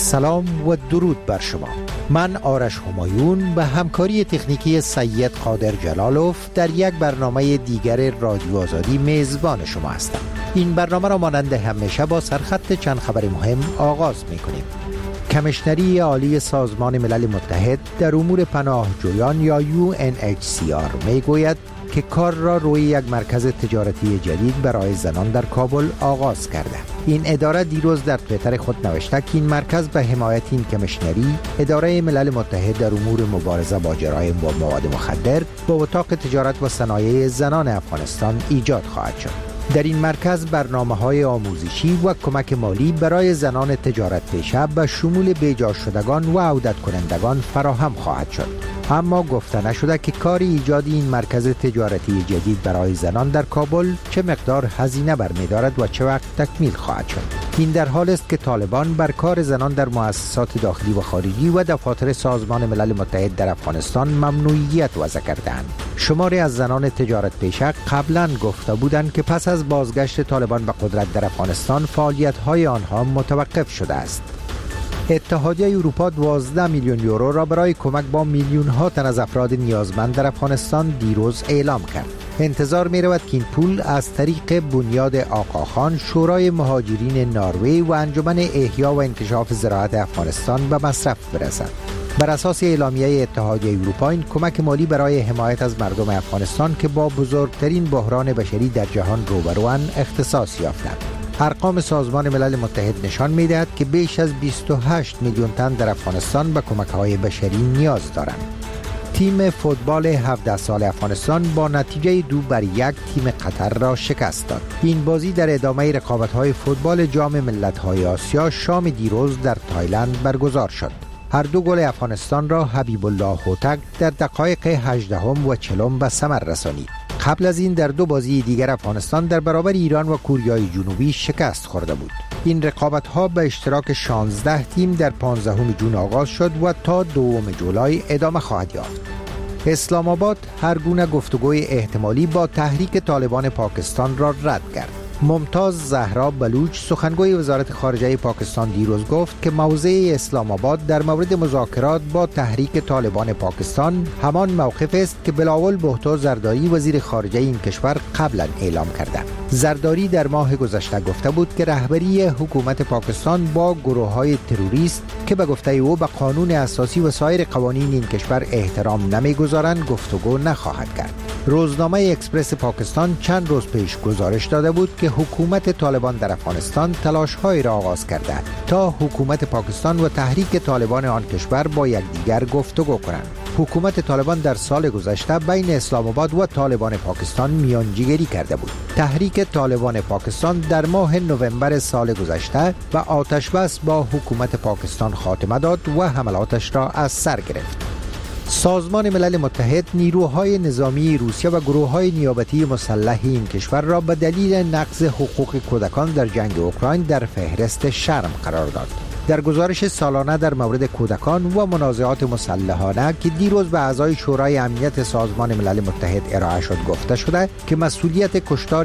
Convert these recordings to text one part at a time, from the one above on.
سلام و درود بر شما. من آرش همایون به همکاری تکنیکی سید قادر جلالوف در یک برنامه دیگر رادیو آزادی میزبان شما هستم. این برنامه را مانند همیشه با سرخط چند خبر مهم آغاز می‌کنیم. کمیشنری عالی سازمان ملل متحد در امور پناهجویان یا UNHCR میگوید که کار را روی یک مرکز تجارتی جدید برای زنان در کابل آغاز کرده. این اداره دیروز در توییتر خود نوشته که این مرکز به حمایت این کمیشنری اداره ملل متحد در امور مبارزه با جرایم و مواد مخدر با اتاق تجارت و صنایع زنان افغانستان ایجاد خواهد شد. در این مرکز برنامه‌های آموزشی و کمک مالی برای زنان تجارت پیشه به شمول بیجا شدگان و عودت کنندگان فراهم خواهد شد. اما گفته نشده که کار ایجاد این مرکز تجارتی جدید برای زنان در کابل چه مقدار هزینه برمی‌دارد و چه وقت تکمیل خواهد شد. این در حال است که طالبان بر کار زنان در مؤسسات داخلی و خارجی و دفاتر سازمان ملل متحد در افغانستان ممنوعیت وضع کردند. شماری از زنان تجارت پیشه قبلا گفته بودند که پس از بازگشت طالبان به قدرت در افغانستان فعالیت‌های آنها متوقف شده است. اتحادیه اروپا 12 میلیون یورو را برای کمک با میلیون‌ها تن از افراد نیازمند در افغانستان دیروز اعلام کرد. انتظار می رود که این پول از طریق بنیاد آقاخان، شورای مهاجرین نروژ و انجمن احیا و انکشاف زراعت افغانستان به مصرف برسد. بر اساس اعلامیه اتحادیه اروپا این کمک مالی برای حمایت از مردم افغانستان که با بزرگترین بحران بشری در جهان روبروان اختصاص یافتند. ارقام سازمان ملل متحد نشان می‌دهد که بیش از 28 میلیون تن در افغانستان به کمک‌های بشری نیاز دارند. تیم فوتبال 17 سال افغانستان با نتیجه 2-1 تیم قطر را شکست داد. این بازی در ادامه رقابت‌های فوتبال جام ملت‌های آسیا شام دیروز در تایلند برگزار شد. هر دو گل افغانستان را حبیب الله هوتک در دقایق 18 و 40 به ثمر رسانید. قبل از این در دو بازی دیگر افغانستان در برابر ایران و کوریای جنوبی شکست خورده بود. این رقابت‌ها به اشتراک 16 تیم در 15 جون آغاز شد و تا 2 جولای ادامه خواهد یافت. اسلام آباد هر گونه گفتگوی احتمالی با تحریک طالبان پاکستان را رد کرد. ممتاز زهرا بلوچ سخنگوی وزارت خارجه پاکستان دیروز گفت که موضع اسلام آباد در مورد مذاکرات با تحریک طالبان پاکستان همان موقف است که بلاول بهتو زرداری وزیر خارجه این کشور قبلا اعلام کرده. زرداری در ماه گذشته گفته بود که رهبری حکومت پاکستان با گروه‌های تروریست که به گفته او به قانون اساسی و سایر قوانین این کشور احترام نمی‌گذارند گفتگو نخواهد کرد. روزنامه اکسپرس پاکستان چند روز پیش گزارش داده بود که حکومت طالبان در افغانستان تلاش‌هایی را آغاز کرده تا حکومت پاکستان و تحریک طالبان آن کشور با یکدیگر گفتگو کنند. حکومت طالبان در سال گذشته بین اسلام آباد و طالبان پاکستان میانجیگری کرده بود. تحریک طالبان پاکستان در ماه نوامبر سال گذشته به آتش‌بس با حکومت پاکستان خاتمه داد و حملاتش را از سر گرفت. سازمان ملل متحد نیروهای نظامی روسیه و گروه‌های نیابتی مسلح این کشور را به دلیل نقض حقوق کودکان در جنگ اوکراین در فهرست شرم قرار داد. در گزارش سالانه در مورد کودکان و منازعات مسلحانه که دیروز به اعضای شورای امنیت سازمان ملل متحد ارائه شد گفته شده که مسئولیت کشتار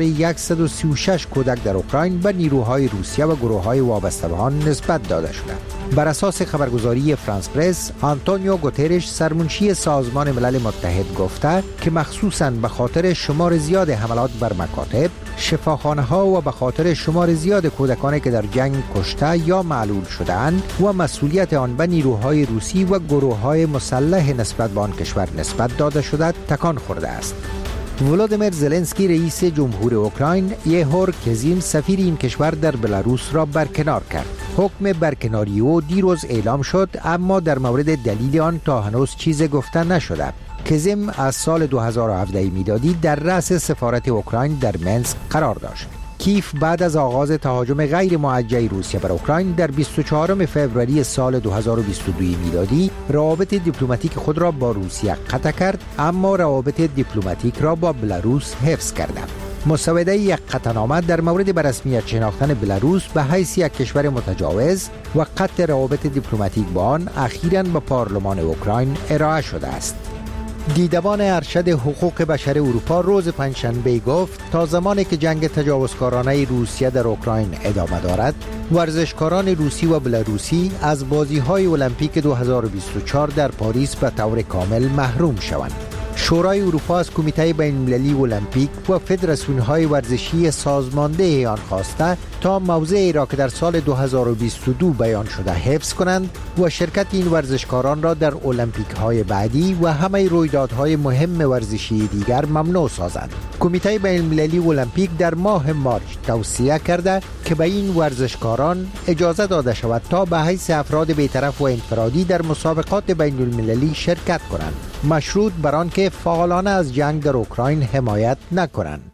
136 کودک در اوکراین به نیروهای روسیه و گروه‌های وابسته به آن نسبت داده شده. بر اساس خبرگزاری فرانس پرس، آنتونیو گوترش سرمنشی سازمان ملل متحد گفته که مخصوصاً به خاطر شمار زیاد حملات بر مکاتب، شفاخانه‌ها و به خاطر شمار زیاد کودکانی که در جنگ کشته یا معلول شده‌اند و مسئولیت آن به نیروهای روسی و گروه‌های مسلح نسبت به آن کشور نسبت داده شده تکان خورده است. ولادیمیر زلنسکی رئیس جمهور اوکراین یهور کزیم سفیر این کشور در بلاروس را برکنار کرد. حکم برکناری او دیروز اعلام شد اما در مورد دلیل آن تا هنوز چیز گفته نشده. کزیم از سال 2017 میلادی در رأس سفارت اوکراین در منسک قرار داشت. کیف بعد از آغاز تهاجم غیر موجه روسیه بر اوکراین در 24 فوریه سال 2022 میلادی روابط دیپلماتیک خود را با روسیه قطع کرد اما روابط دیپلماتیک را با بلاروس حفظ کرد. مسوده یک قطعنامه در مورد به رسمیت شناختن بلاروس به حیث یک کشور متجاوز و قطع روابط دیپلماتیک با آن اخیراً به پارلمان اوکراین ارائه شده است. دیدبان ارشد حقوق بشر اروپا روز پنجشنبه گفت تا زمانی که جنگ تجاوزکارانه روسیه در اوکراین ادامه دارد، ورزشکاران روسی و بلاروسی از بازی‌های المپیک 2024 در پاریس به طور کامل محروم شوند. شورای اروپا از کمیته بین‌المللی المپیک و فدراسیون‌های ورزشی سازمانده آن خواسته تا موضعی را که در سال 2022 بیان شده حفظ کنند و شرکت این ورزشکاران را در المپیک‌های بعدی و همه رویدادهای مهم ورزشی دیگر ممنوع سازند. کمیته بین‌المللی المپیک در ماه مارچ توصیه کرده که به این ورزشکاران اجازه داده شود تا به حیث افراد بی‌طرف و انفرادی در مسابقات بین‌المللی شرکت کنند، مشروط بر آنکه فعالانه از جنگ در اوکراین حمایت نکنند.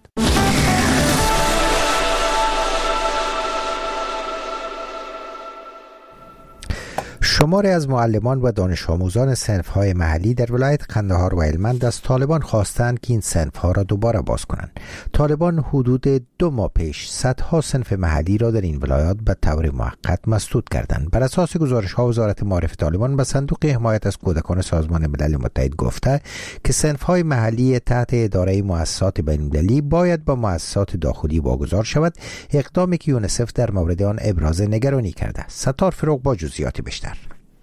شماری از معلمان و دانش آموزان صنف‌های محلی در ولایت قندهار و هلمند از طالبان خواستند که این صنف‌ها را دوباره باز کنند. طالبان حدود 2 ماه پیش صدها صنف محلی را در این ولایات به طور موقت مسدود کردند. بر اساس گزارش‌ها وزارت معارف طالبان به صندوق حمایت از کودکان سازمان ملل متحد گفته که صنف‌های محلی تحت اداره مؤسسات بین‌المللی باید با مؤسسات داخلی واگذار شود، اقدامی که یونیسف در مورد آن ابراز نگرانی کرده. ستار فروغ با جزئیات بیشتر.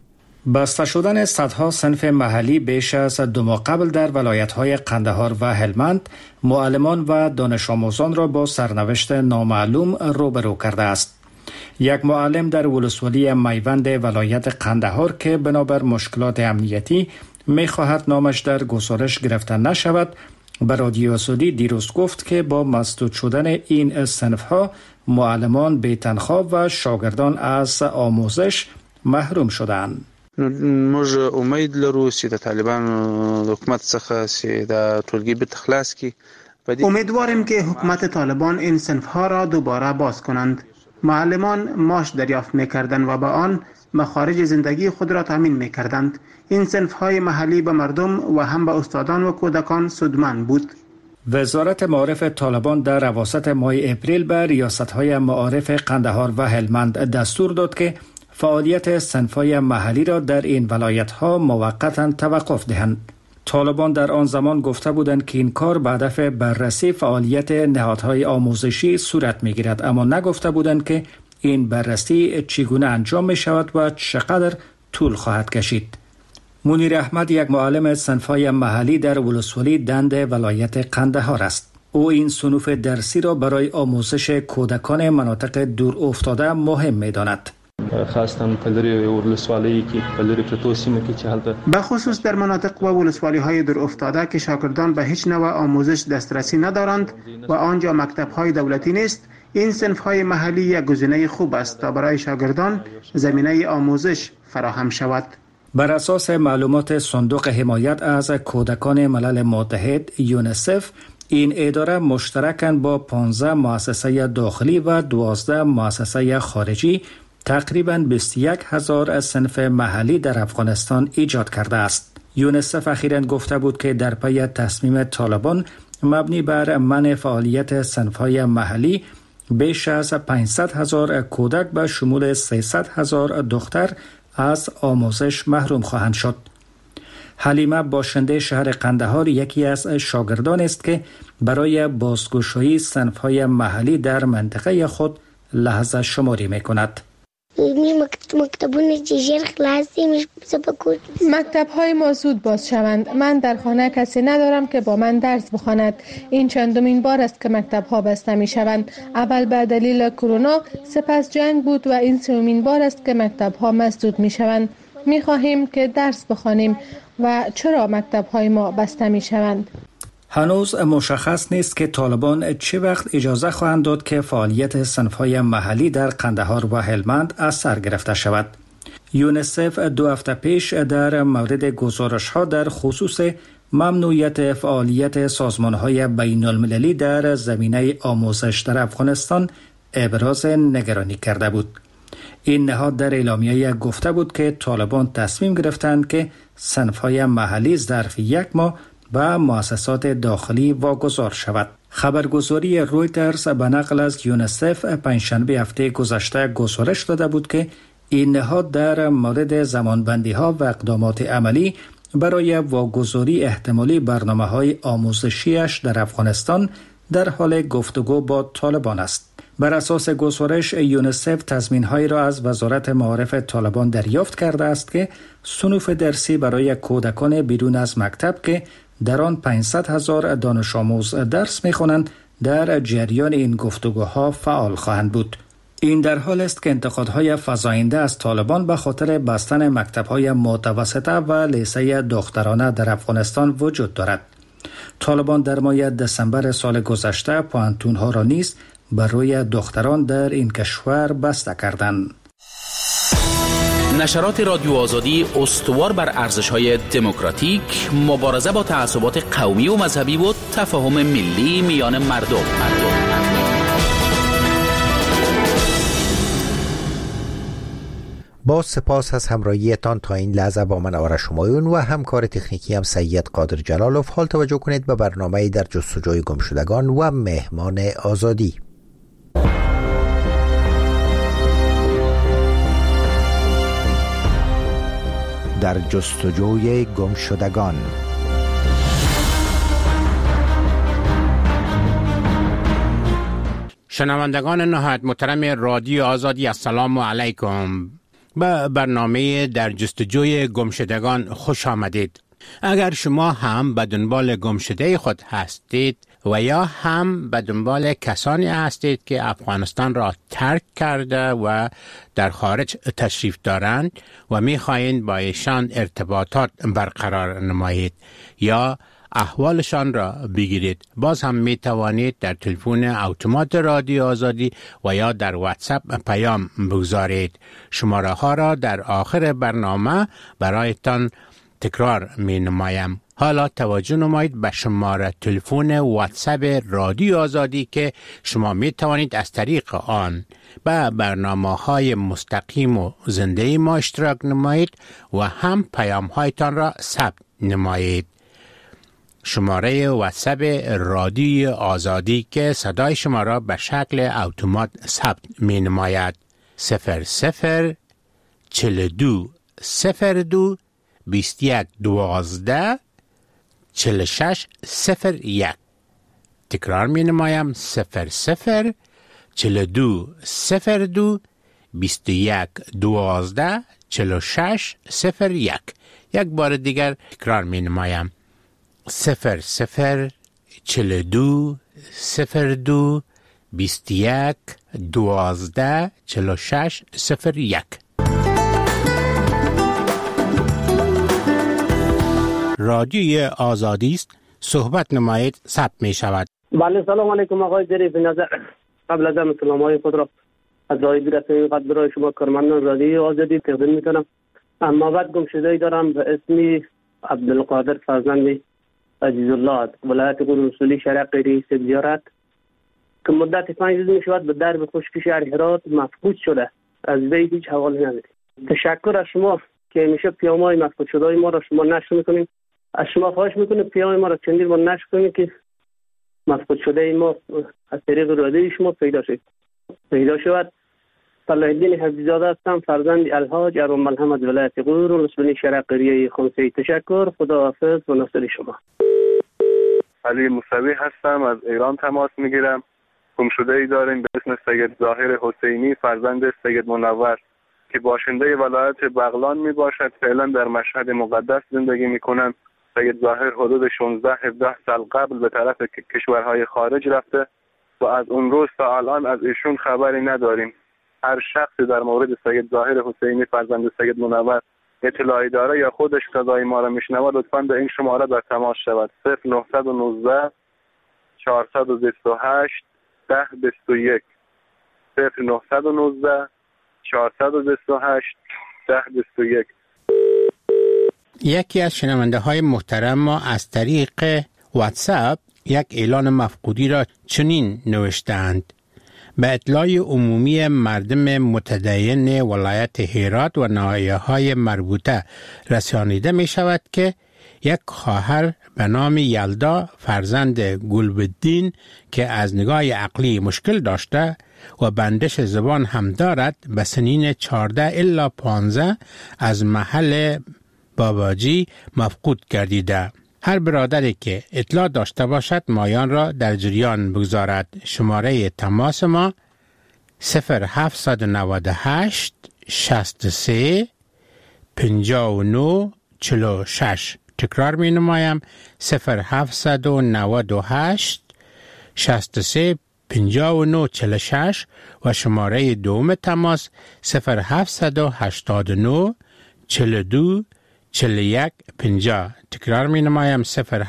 بسته شدن صدها صنف محلی بیش از 2 ماه قبل در ولایت‌های قندهار و هلمند معلمان و دانش آموزان را با سرنوشت نامعلوم روبرو کرده است. یک معلم در ولسوالی میوند ولایت قندهار که بنابر مشکلات امنیتی می‌خواهد نامش در گزارش گرفته نشود، به رادیو آزادی دیروز گفت که با مسدود شدن این صنف‌ها معلمان بی‌تنخواب و شاگردان از آموزش محروم شدند. موږ امید لرو چې د طالبانو د حکومت څخه چې د ټولګي به تخلاص کی. امیدواریم که حکومت طالبان این صنف‌ها را دوباره باز کنند. معلمان معاش دریافت می‌کردند و با آن مخارج زندگی خود را تامین می‌کردند. این صنف‌های محلی به مردم و هم به استادان و کودکان سودمند بود. وزارت معارف طالبان در اواسط ماه اپریل به ریاست‌های معارف قندهار و هلمند دستور داد که فعالیت صنف‌های محلی را در این ولایت‌ها موقتاً توقف دهند. طالبان در آن زمان گفته بودند که این کار به هدف بررسی فعالیت نهادهای آموزشی صورت می‌گیرد، اما نگفته بودند که این بررسی چگونه انجام می‌شود و چقدر طول خواهد کشید. منیر احمد یک معلم صنف‌های محلی در ولسوالی دند ولایت قندهار است. او این صنوف درسی را برای آموزش کودکان مناطق دور افتاده مهم می‌داند. به خصوص در مناطق و ولسوالی های دور افتاده که شاگردان به هیچ نوع آموزش دسترسی ندارند و آنجا مکتب های دولتی نیست، این صنف های محلی یک گزینه خوب است تا برای شاگردان زمینه آموزش فراهم شود. بر اساس معلومات صندوق حمایت از کودکان ملل متحد یونیسف، این اداره مشترکاً با 15 مؤسسه داخلی و 12 مؤسسه خارجی تقریباً 21,000 صنف محلی در افغانستان ایجاد کرده است. یونیسف اخیراً گفته بود که در پی تصمیم طالبان مبنی بر منع فعالیت صنف‌های محلی بیش از 500,000 کودک به شمول 300,000 دختر از آموزش محروم خواهند شد. حلیمه باشنده شهر قندهار یکی از شاگردان است که برای بازگشایی صنف‌های محلی در منطقه خود لحظه شماری می‌کند. مکتب‌های ما زود باز شوند. من در خانه کسی ندارم که با من درس بخواند. این چندمین بار است که مکتب‌ها بسته می‌شوند. اول به دلیل کرونا، سپس جنگ بود و این سومین بار است که مکتب‌ها مسدود می‌شوند. می‌خواهیم که درس بخوانیم و چرا مکتب‌های ما بسته می‌شوند؟ هنوز مشخص نیست که طالبان چه وقت اجازه خواهند داد که فعالیت صنف‌های محلی در قندهار و هلمند از سر گرفته شود. یونیسف 2 هفته پیش در مورد گزارش‌ها در خصوص ممنوعیت فعالیت سازمان‌های بین‌المللی در زمینه آموزش در افغانستان ابراز نگرانی کرده بود. این نهاد در اعلامیه گفته بود که طالبان تصمیم گرفتند که صنف‌های محلی ظرف 1 ماه به مؤسسات داخلی واگذار شود. خبرگزاری رویترز به نقل از یونیسف پنجشنبه هفته گذشته گزارش داده بود که این نهاد در مورد زمانبندی‌ها و اقدامات عملی برای واگذاری احتمالی برنامه‌های آموزشیش در افغانستان در حال گفتگو با طالبان است. بر اساس گزارش یونیسف تضمین‌هایی را از وزارت معارف طالبان دریافت کرده است که صنوف درسی برای کودکان بیرون از مکتب که در آن 500,000 دانش آموز درس می‌خوانند در جریان این گفتگوها فعال خواهند بود. این در حال است که انتقادهای فزاینده از طالبان به خاطر بستن مکتب‌های متوسطه و لیسه دخترانه در افغانستان وجود دارد. طالبان در ماه دسامبر سال گذشته پوهنتون‌ها را نیز بر روی دختران در این کشور بسته کردند. نشرات رادیو آزادی استوار بر ارزش‌های دموکراتیک، مبارزه با تعصبات قومی و مذهبی و تفاهم ملی میان مردم. با سپاس از همراهیتان تا این لحظه با من آرش همایون و همکار تکنیکی هم سید قادر جلالوف. حال توجه کنید به برنامه در جستجوی گمشدگان و مهمان آزادی. در جستجوی گمشدگان. شنوندگان نهایت محترم رادیو آزادی، السلام علیکم. به برنامه در جستجوی گمشدگان خوش آمدید. اگر شما هم به دنبال گمشده خود هستید و یا هم به دنبال کسانی هستید که افغانستان را ترک کرده و در خارج تشریف دارند و می‌خواهید با ایشان ارتباطات برقرار نمایید یا احوالشان را بگیرید، باز هم می توانید در تلفن اتومات رادیو آزادی و یا در واتساپ پیام بگذارید. شماره ها را در آخر برنامه برایتان تکرار می نمایم. حالا توجه نمایید به شماره تلفن واتساپ رادیو آزادی که شما می توانید از طریق آن به برنامه های مستقیم و زنده ما اشتراک نمایید و هم پیام هایتان را ثبت نمایید. شماره واتساپ رادیو آزادی که صدای شما را به شکل اتومات ثبت می نماید 00 42 02 21 12 46 01. تکرار می نمایم 00 42 02 21 12 46 01. یک بار دیگر تکرار می نمایم 00 42 02 21 12 46 01. رادیوی آزادی است، صحبت نمایید، ثبت می شود. بله، سلام علیکم آقای ظریف نظر. قبل از همه سلام‌های خود را از رادیو رسانه‌ای قد برای شما کارمندان رادیو آزادی تقدیم می‌کنم. اما بعد گمشده‌ای دارم به اسم عبدالقادر فرزند عزیز الله، ولایت قرون رسولی شرق رئیس زیارت، که مدت 5 روز می‌شود به درب خشکی شهر هرات مفقود شده. از وی هیچ حوالی نداریم. تشکر از شما که همیشه پیام‌های مفقود شده‌های ما را شما نشر می‌کنید. از شما خواهش می‌کنم پیام ما را چندین بار نشر کنید که مفقود شده ما از طریق رادیوی شما پیدا شود. صلاح الدین حفیظ‌زاده هستم، فرزند الحاج ابوالملهم از ولایت قرون رسولی شرق رئیس خمسی. تشکر، خداحافظ و ناصر شما. علی موسوی هستم، از ایران تماس میگیرم. گمشده‌ای داریم به اسم سید ظاهر حسینی فرزند سید منور که باشنده ولایت بغلان می باشد. فعلا در مشهد مقدس زندگی می کنند. سید ظاهر حدود 16-17 سال قبل به طرف کشورهای خارج رفته و از اون روز تا الان از ایشون خبری نداریم. هر شخصی در مورد سید ظاهر حسینی فرزند سید منور اطلاعی داره یا خودش صدای ما را میشنوه لطفاً به این شماره در تماس شود. 0919 428 1021 0919 428 1021. یکی از شنونده های محترم ما از طریق واتساپ یک اعلان مفقودی را چنین نوشتند: به اطلاع عمومی مردم متدین ولایت هرات و ناحیه‌های مربوطه رسانیده می شود که یک خواهر به نام یلدا فرزند گلبدین که از نگاه عقلی مشکل داشته و بندش زبان هم دارد به سنین 14 الی 15 از محل باباجی مفقود گردیده. هر برادری که اطلاع داشته باشد مایان را در جریان بگذارد. شماره تماس ما 0798 63 59 46. تکرار می نمایم 0798 63 59 46 و شماره دوم تماس 0789 42 41 50. تکرار می نمایم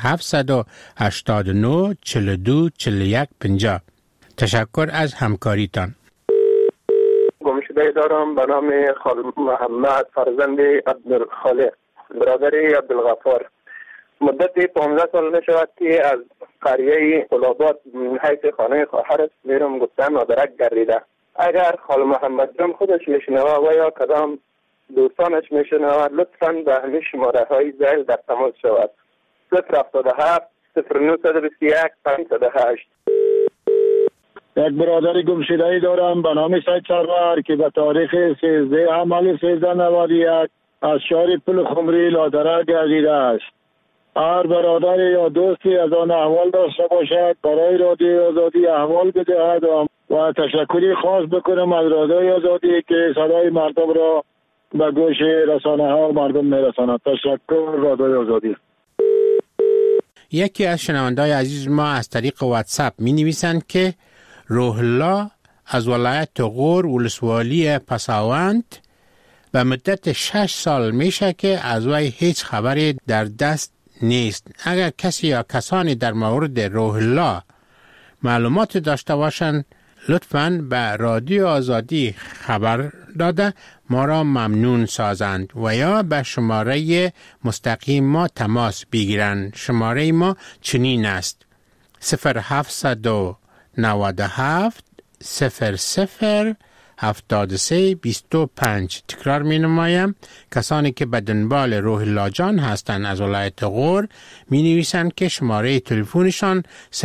0789 42 41 50. تشکر از همکاریتان. گمشده دارم به نام خال محمد فرزند عبدالخالق برادر عبدالغفار. مدت 15 سال می شود که از قریه قلابات حیث خانه خواهرش میرم گفتن نادرک گردیده. اگر خال محمد جان خودش میشنوه و یا کدام دوستانش میشنوه لطفاً به همین شماره های زیل در تماس شود. 077 0921 508. یک برادر گمشده‌ای دارم به نام سید سرور که به تاریخ 13 حمل 1391 از شهر پل خمری لادرک گردیده است. هر برادر یا دوستی از آن احوال داشته باشد برای رادیوی آزادی احوال بدهد و تشکری خاص بکنم از رادیوی آزادی که صدای مردم را به گوش رسانه ها مردم میرساند. تشکر رادیوی آزادی. یکی از شنونده‌های عزیز ما از طریق واتساپ می نویسند که روح الله از ولایت غور ولسوالی پساوند به مدت 6 سال میشه که از وی هیچ خبری در دست نیست. اگر کسی یا کسانی در مورد روح الله معلومات داشته باشند لطفاً به رادیو آزادی خبر داده ما را ممنون سازند و یا به شماره مستقیم ما تماس بگیرند. شماره ما چنین است 0797 00 73 25. تکرار می نمایم. کسانی که به دنبال روح الله جان هستند از ولایت غور می نویسند که شماره تلفنشان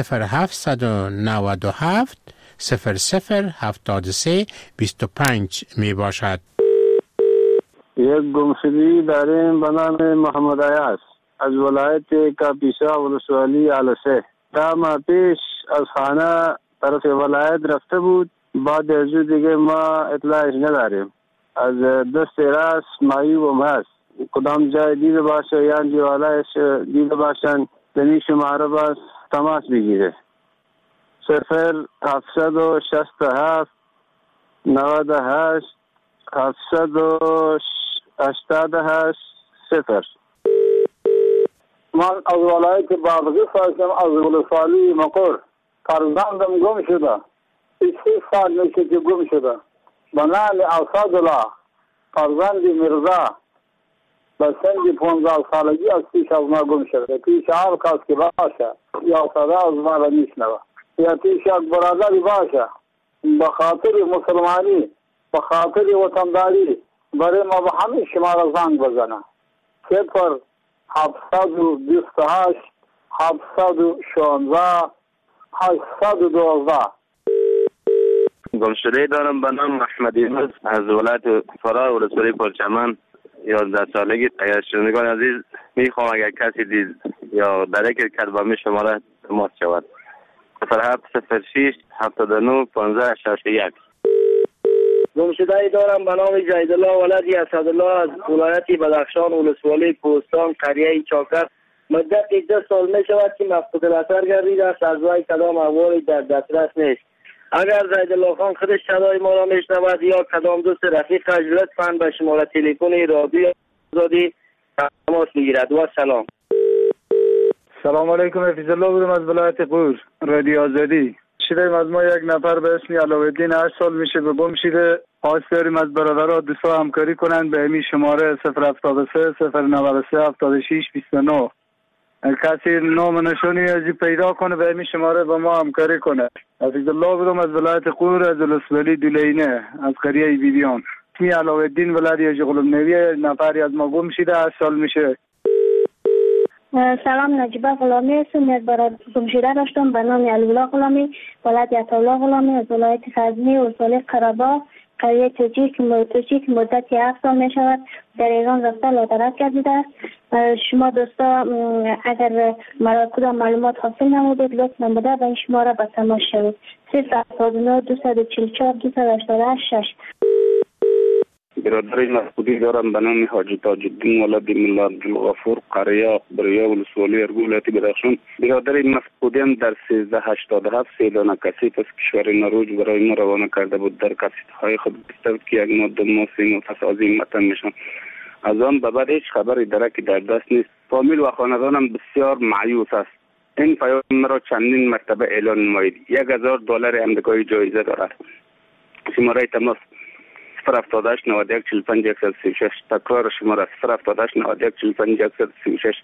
0797 00 73 25 می باشد. یک گمشدگی داریم به نام محمد عیاض از ولایت کاپیسا ولسوالی علسه. تا ماه پیش از خانه طرف ولایت رفته بود. بعد از دیگه ما اطلاعش نداریم. از دست راست معیوب هست. کدام جای دیده باشه یا جوالایش دیده باشن دنی شماره باز تماس بگیره. 0767 98 788 0. من از ولایت بادغیس هستم، از ولسوالی مقر. فرزندم گم شده. 6 سال میشه که گم شده. به نام اسدالله فرزند مرزا به سن 15 سالگی از پیش از ما گم شده. پیش هر کس که باشه یا صدا از ما را میشنوه یا پیش یک برادری باشه به خاطر مسلمانی به خاطر وطنداری برای ما به همین شماره زنگ بزنه. 0728 716 812. گمشده دارم به نام احمد یونس از ولایت فرا ولسوالی پرچمن. 11 سالگی. اگر شنوندگان عزیز میخوام اگر کسی دید یا درک کرد با می شماره تماس شود 0706 79 15 61. گمشده‌ای دارم به نام جیدالله ولدی اسدالله از ولایت بدخشان ولسوالی کوهستان قریه چاکر. مدت 10 سال می شود که مفقود الاثر گردیده است. از وی کدام احوالی در دسترس نیست. اگر جیدالله خان خودش صدای ما را میشنود یا کدام دوست رفیقش لطفاً به شماره تلفن رادیو آزادی تماس بگیرد. و سلام. سلام علیکم. حفیظ الله بودم از ولایت غور رادیو آزادی. شدیم از ما یک نفر به اسم علاءالدین 8 سال میشه به گم شده. خواست داریم از برادرها دوستا همکاری کنند به همین شماره 073 093 76 29. کسی نام نشانی ازی پیدا کنه به همین شماره با ما همکاری کنه. حفیظ الله بودم از ولایت غور از ولسوالی دولینه از قریه بیبیان. اسمی علاءالدین ولدی اجغلم نوی نفری از ما گم شده 8 سال میشه. سلام، نجیبه غلامی هستم. یک برادر گمشده داشتم به نام علی‌الله غلامی ولایت عطاالله غلامی از ولایت غزنی ولسوالی قره‌باغ قریه توجیه که مدتی 7 سال می شود در ایران رفته لادرک گردیده است. شما دوستا اگر کدام معلومات حاصل نمودید لطف نموده به این شماره به تماس شوید. 079 244 288. برادر مسعودی دارم به نام حاجی تاج الدین ولد ملا عبدالغفور قریه بریا ولسوالی ارگولات بدخشان. برادر مسعودی در 1387 سیلان کثیف از کشور نروژ برای ما روانه کرده بود. در کثیف‌های خود گفته که یک ماه 2 ماه 3 ماه پس از این وطن میشم. از آن به بعد هیچ خبری درکی در دست نیست. فامیل و خاندانم بسیار مایوس است. این پیام مرا چندین مرتبه اعلان نمایید. $1000 آمریکایی جایزه دارد. شماره تماس 078 91 45 136. تکرار شماره 078 91 45 136.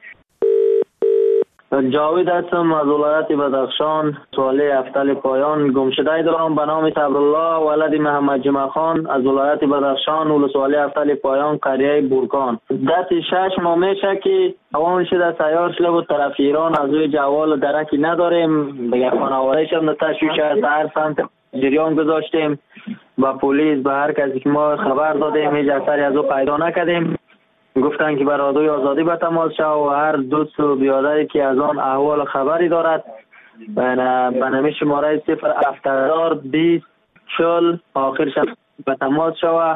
جاوید هستم از ولایت بدخشان. سوالی افتل پایان گمشده دارم به نام صبرالله ولد محمد جمعه خان از ولایت بدخشان. ولسوالی افتل پایان قریه بورکان. دست 6 ماه میشه که اوان شده سیار شده بود طرف ایران. از روی جوال درکی نداریم. بگه خانواده شد تشویش از هر سمت جریان گذاشتیم. با پلیس به هر کسی که ما خبر دادیم هیچ اثری از او پیدا نکردیم. گفتن که بر رادیوی آزادی به تماس شو و هر دوست و بیادری که از آن احوال خبری دارد به نمی شماره 07020 40 آخرش به تماس شو.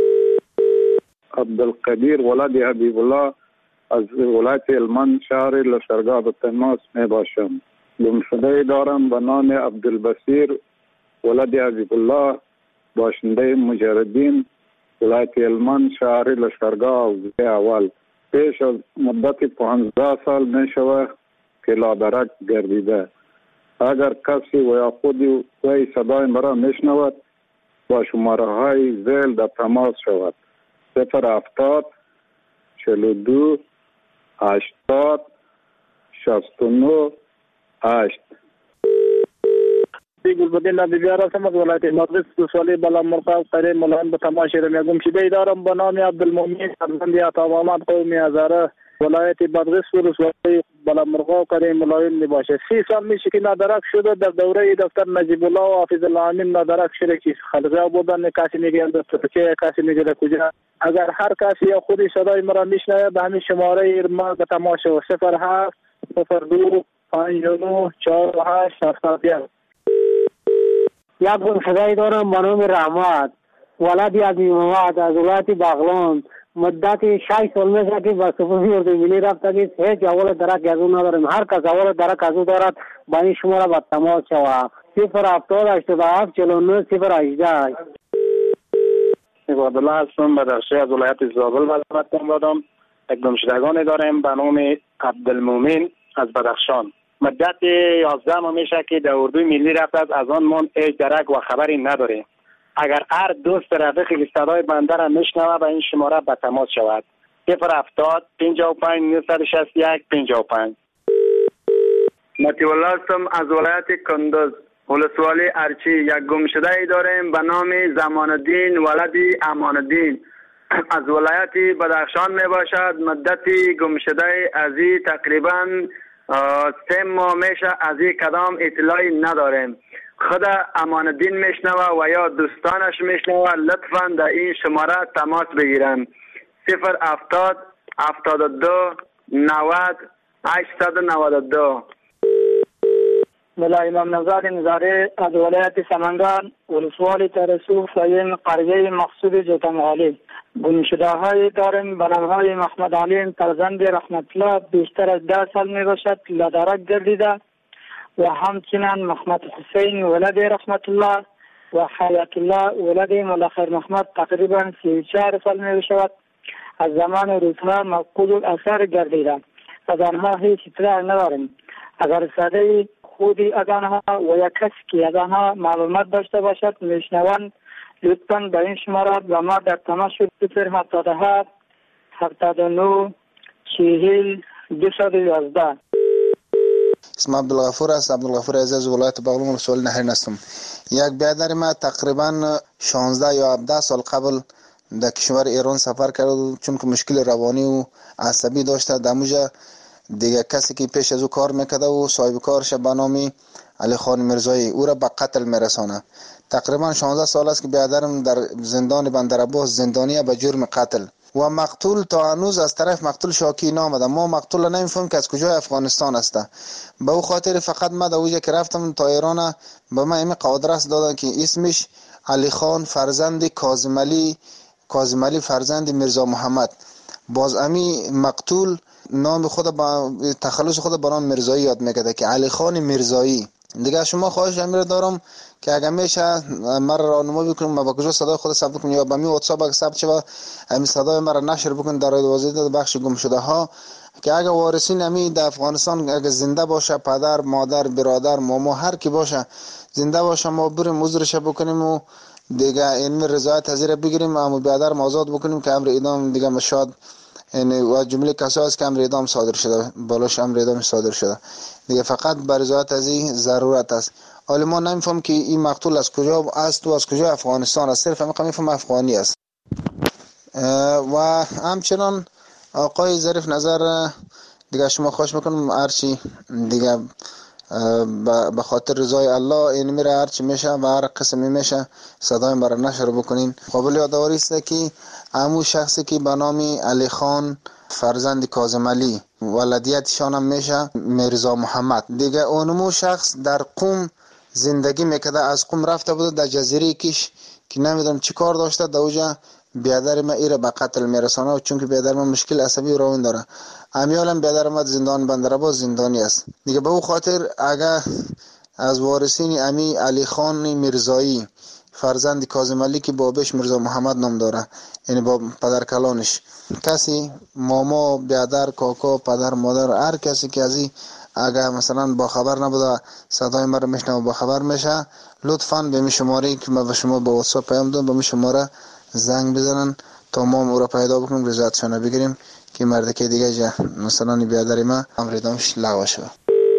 عبدالقدیر ولد حبیب الله از ولایت هلمند شهر لشکرگاه به تماس می باشم. گمشده دارم به نام عبدالبصیر ولد حبیب الله باشنده مجردین ولایت هلمند شهر لشکرگاه اول. پیش از مدت 15 سال می شود که لادرک گردیده. اگر کسی و یا خودی وی صدای مرا می شنود با شماره های ذیل در تماس شود. 070 42 80 69 8. گلبدین نبیار هستم از ولایت مدرس دوسوالی بلا مرقاب قریه ملان به تماشیر میگم شده دارم به نام عبدالمومین فرزند عطا محمد قومی هزاره ولایت مدرس دوسوالی بلا مرقاب قریه ملان میباشه. 30 سال میشه که نادرک شده. در دوره دکتر نجیب الله و حافظ الله امین نادرک شده که خلقه بودن. کسی میگه دفترچه کسی میگه کجا. اگر هر کسی یا خودی صدای مرا میشنوه به همین شماره ما به تماشا 07 02 59 48 77. یک گمشده دارم به نام رحمت ولد عظیم محمد از ولایت بغلان. مدت 6 سال میشه که به سپاهی اردوگیلی رفته که هیچ اول درک از او نداریم. هر کس اول درک از او دارد با این شماره به تماس شود. 070 87 49 018. عبدالله هستم بدخشی از ولایت زابل دارم. یک گمشدگان داریم به نام عبدالمومین از بدخشان. مدت 11 ماه میشه که در اردوی ملی رفته. از آن من هیچ درک و خبری نداره. اگر هر دوست رفیقی که صدای بنده را میشنوه به این شماره به تماس شود. 070 55 961 55. مطیع الله هستم از ولایت کندوز ولسوالی ارچی. یک گمشده ای داریم به نام زمان الدین ولدی امان الدین از ولایت بدخشان می باشد. مدتی گمشده ازی تقریبا 3 ماه میشه. از این کدام اطلاعی نداریم. خود امان الدین میشنوه و یا دوستانش میشنوه لطفا در این شماره تماس بگیرن. 070 72 90 892. ملا امام نزار نزاره از ولایت سمنگان ولسوالی ترسو سایم قریه مقصود جوتمغالی. گمشده های داریم به نامهای محمد علیم فرزند رحمت الله بیشتر از 10 سال می باشد لادرک گردیده و همچنین محمد حسین ولد رحمت الله و حیات الله ولد ملاخر محمد تقریبا 34 سال می باشد. از زمان روزها مفقود الاثر گردیده. از آنها هیچ اطلاع نداریم. اگر صدای خودی از آنها و یک کسی که از آنها معلومات داشته باشد میشنوند لطفاً به این شماره با ما در تماس شد. 077 79 40 211. اسم عبدالغفور است. عبدالغفور عزیز ولایت بغلان ولسوالی نهرین هستم. یک برادر ما تقریبا 16 یا 17 سال قبل در کشور ایران سفر کرد چون که مشکل روانی و عصبی داشته. در موجه دیگه کسی که پیش از او کار میکرده و صاحب کارش به نام علی خان میرزایی او را به قتل میرسانه. تقریبا 16 سال است که برادرم در زندان بندرعباس زندانی به جرم قتل و مقتول تا هنوز از طرف مقتول شاکی نامده. ما مقتول را نمیفهمیم که از کجای افغانستان است. به او خاطر فقط ما در اوجه که رفتم تا ایران به من این قادرس دادن که اسمش علی خان فرزند کاظم علی فرزند میرزا محمد. باز امی مقتول نام خود با تخلص خود به نام میرزایی یاد میکرده که علی خان میرزایی. دیگه شما خواهش امیر دارم که اگر میشه مرا راهنمایی بکنیم ما با کجا صدای خود ثبت کنیم یا با می واتساپ اگه ثبت شه همین صدای مرا نشر بکنید در رادیو آزادی بخش گم شده ها، که اگر وارثین امی در افغانستان اگر زنده باشه، پدر مادر برادر ماما هر کی باشه زنده باشه، ما بریم عذرش بکنیم و دیگه این رضایت حاضر بگیریم اما برادر آزاد بکنیم که امر اعدام دیگه مشاد یعنی و جمله کسایی است که امر اعدام صادر شده بالاش امر اعدام صادر شده دیگه فقط بر رضایت از این ضرورت است. حالا ما نمیفهم که این مقتول از کجا است و از کجا افغانستان است، صرف میفهم افغانی است. و همچنان آقای ظریف نظر دیگه شما خواهش میکنم هرچی دیگه به خاطر رضای الله این میره هرچی میشه و هر قسمی میشه صدای مرا نشر بکنین. قابل یادآوری است که همون شخصی که به نام علی خان فرزند کاظم علی ولدیتشان هم میشه میرزا محمد، دیگه اونمو شخص در قم زندگی میکرده، از قم رفته بوده در جزیره کش که نمیدونم چی کار داشته در اوجا بیادر ما ایره به قتل میرسانه و چون که بیادر ما مشکل عصبی و روان داره امیالم بیادر ما زندان بندرعباس زندانی است دیگه. به او خاطر اگر از وارثین امی علی خان میرزایی فرزند کاظم علی که بابش میرزا محمد نام داره یعنی با پدر کلانش کسی ماما بیادر کاکا پدر مادر هر کسی که ازی اگر مثلا با خبر نبوده صدای ما رو میشنوه با خبر میشه لطفاً به می شماره که ما به شما با واتساپ پیام دادم به می شماره زنگ بزنن تا ما او را پیدا بکنیم رضایتشان بگیریم که مرد که دیگه مثلا بیادر ما امر اعدامش لغو شود.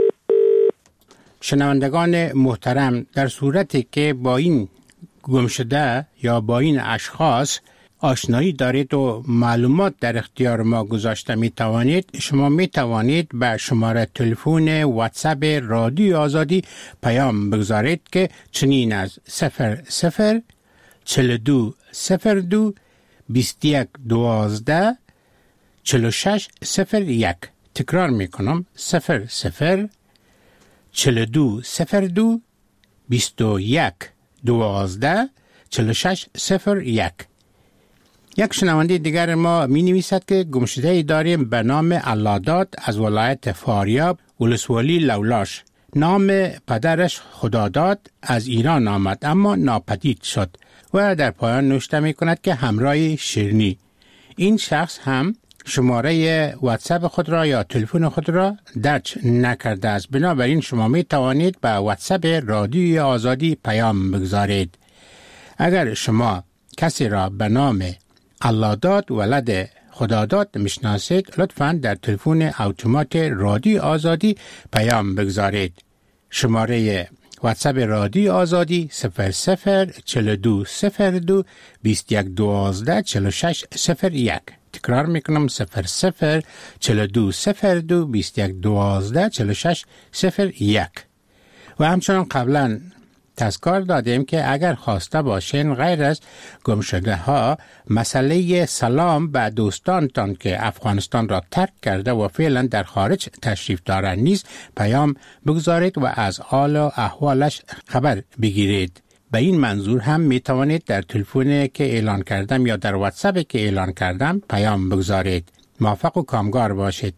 شنوندگان محترم، در صورتی که با این گمشده یا با این اشخاص آشنایی دارید و معلومات در اختیار ما گذاشته شما می توانید به شماره تلفن واتساپ رادیو آزادی پیام بگذارید که چنین از 00 42 02 21 12 46 01. تکرار میکنم 00 42 02 21 12 46 01. یک شنونده دیگر ما می نویسد که گمشده داریم به نام علاداد از ولایت فاریاب ولسوالی لولاش. نام پدرش خداداد از ایران آمد اما ناپدید شد و در پایان نوشته می کند که همراه شیرنی. این شخص هم شماره واتساپ خود را یا تلفن خود را درج نکرده است، بنابراین شما می توانید به واتساپ رادیو آزادی پیام بگذارید. اگر شما کسی را به نام علاداد ولد خداداد میشناسید لطفاً در تلفن اتومات رادیو آزادی پیام بگذارید. شماره واتساپ رادیو آزادی 00 42 02 21 12 46 01. تکرار میکنم 00 42 02 21 12 46 01. و همچنان قبلا تذکر دادیم که اگر خواسته باشین غیر از گمشده ها مسئله سلام به دوستانتان که افغانستان را ترک کرده و فعلا در خارج تشریف دارند نیز پیام بگذارید و از حال و احوالش خبر بگیرید. به این منظور هم می توانید در تلفن که اعلان کردم یا در واتساپ که اعلان کردم پیام بگذارید. موفق و کامگار باشید.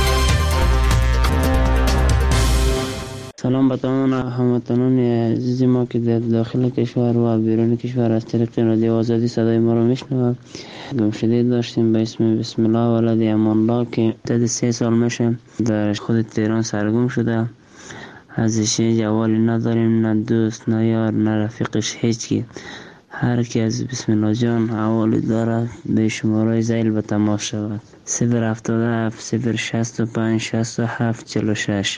سلام به تمام هموطنان عزیز ما که در داخل کشور و بیرون کشور از طریق رادیو آزادی صدای ما رو میشنوند. گمشده داشتیم به اسم بسم الله ولد امان الله که مدت 3 سال میشه در خود تهران سرگم شده. ازش جوالی نداریم، نه دوست نه یار نه رفیقش، هیچکی. هر کی از بسم الله جان حوالی داره به شماره زیل به تماس شود. 077 065 67 46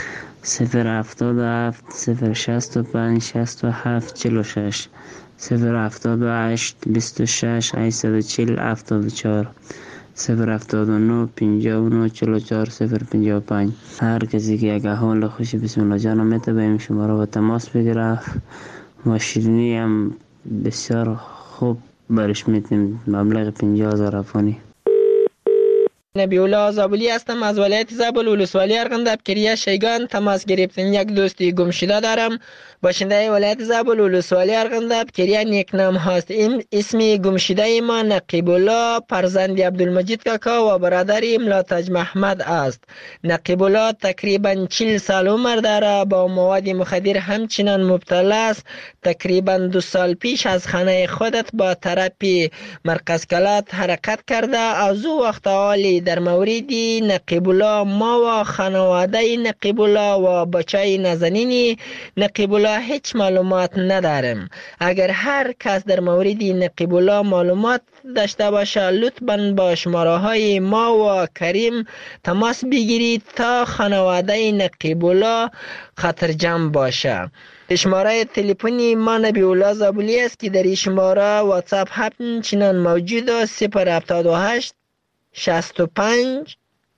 077 065 67 46 078 26 840 74 079 59 44 055. هر کسی که یک احوال خوشی بسم الله جان میته به این شماره و تماس بگیره و شیرینی هم بسیار خوب برش میتیم. مبلغ 50,000 افغانی. نبی‌الله زابلی هستم از ولایت زابل ولسوالی ارغنداب کریه شیگان تماس گرفتن. یک دوستی گم شده دارم باشنده ولایت زابل ولسوالی ارغنداب کریه نیکنام هست. این اسمی گم شده ما نقیب الله فرزند عبدالمجید کاکا و برادر ملاتج محمد است. نقیب الله تقریبا 40 سال عمر داره، با مواد مخدر همچنان مبتلا است. تقریبا 2 سال پیش از خانه خودت با تراپی مرکز کلات حرکت کرده. از او وقت حالی در مورد نقیب الله ما و خانواده نقیب الله و بچه نازنین نقیب الله هیچ معلومات نداریم. اگر هر کس در مورد نقیب الله معلومات داشته باشه لطفاً با شماره های ما و کریم تماس بگیرید تا خانواده نقیب الله خطرجم باشه. شماره تلفنی ما نبی‌الله زابلی است که در این شماره واتساپ همچنان موجود است. 078 65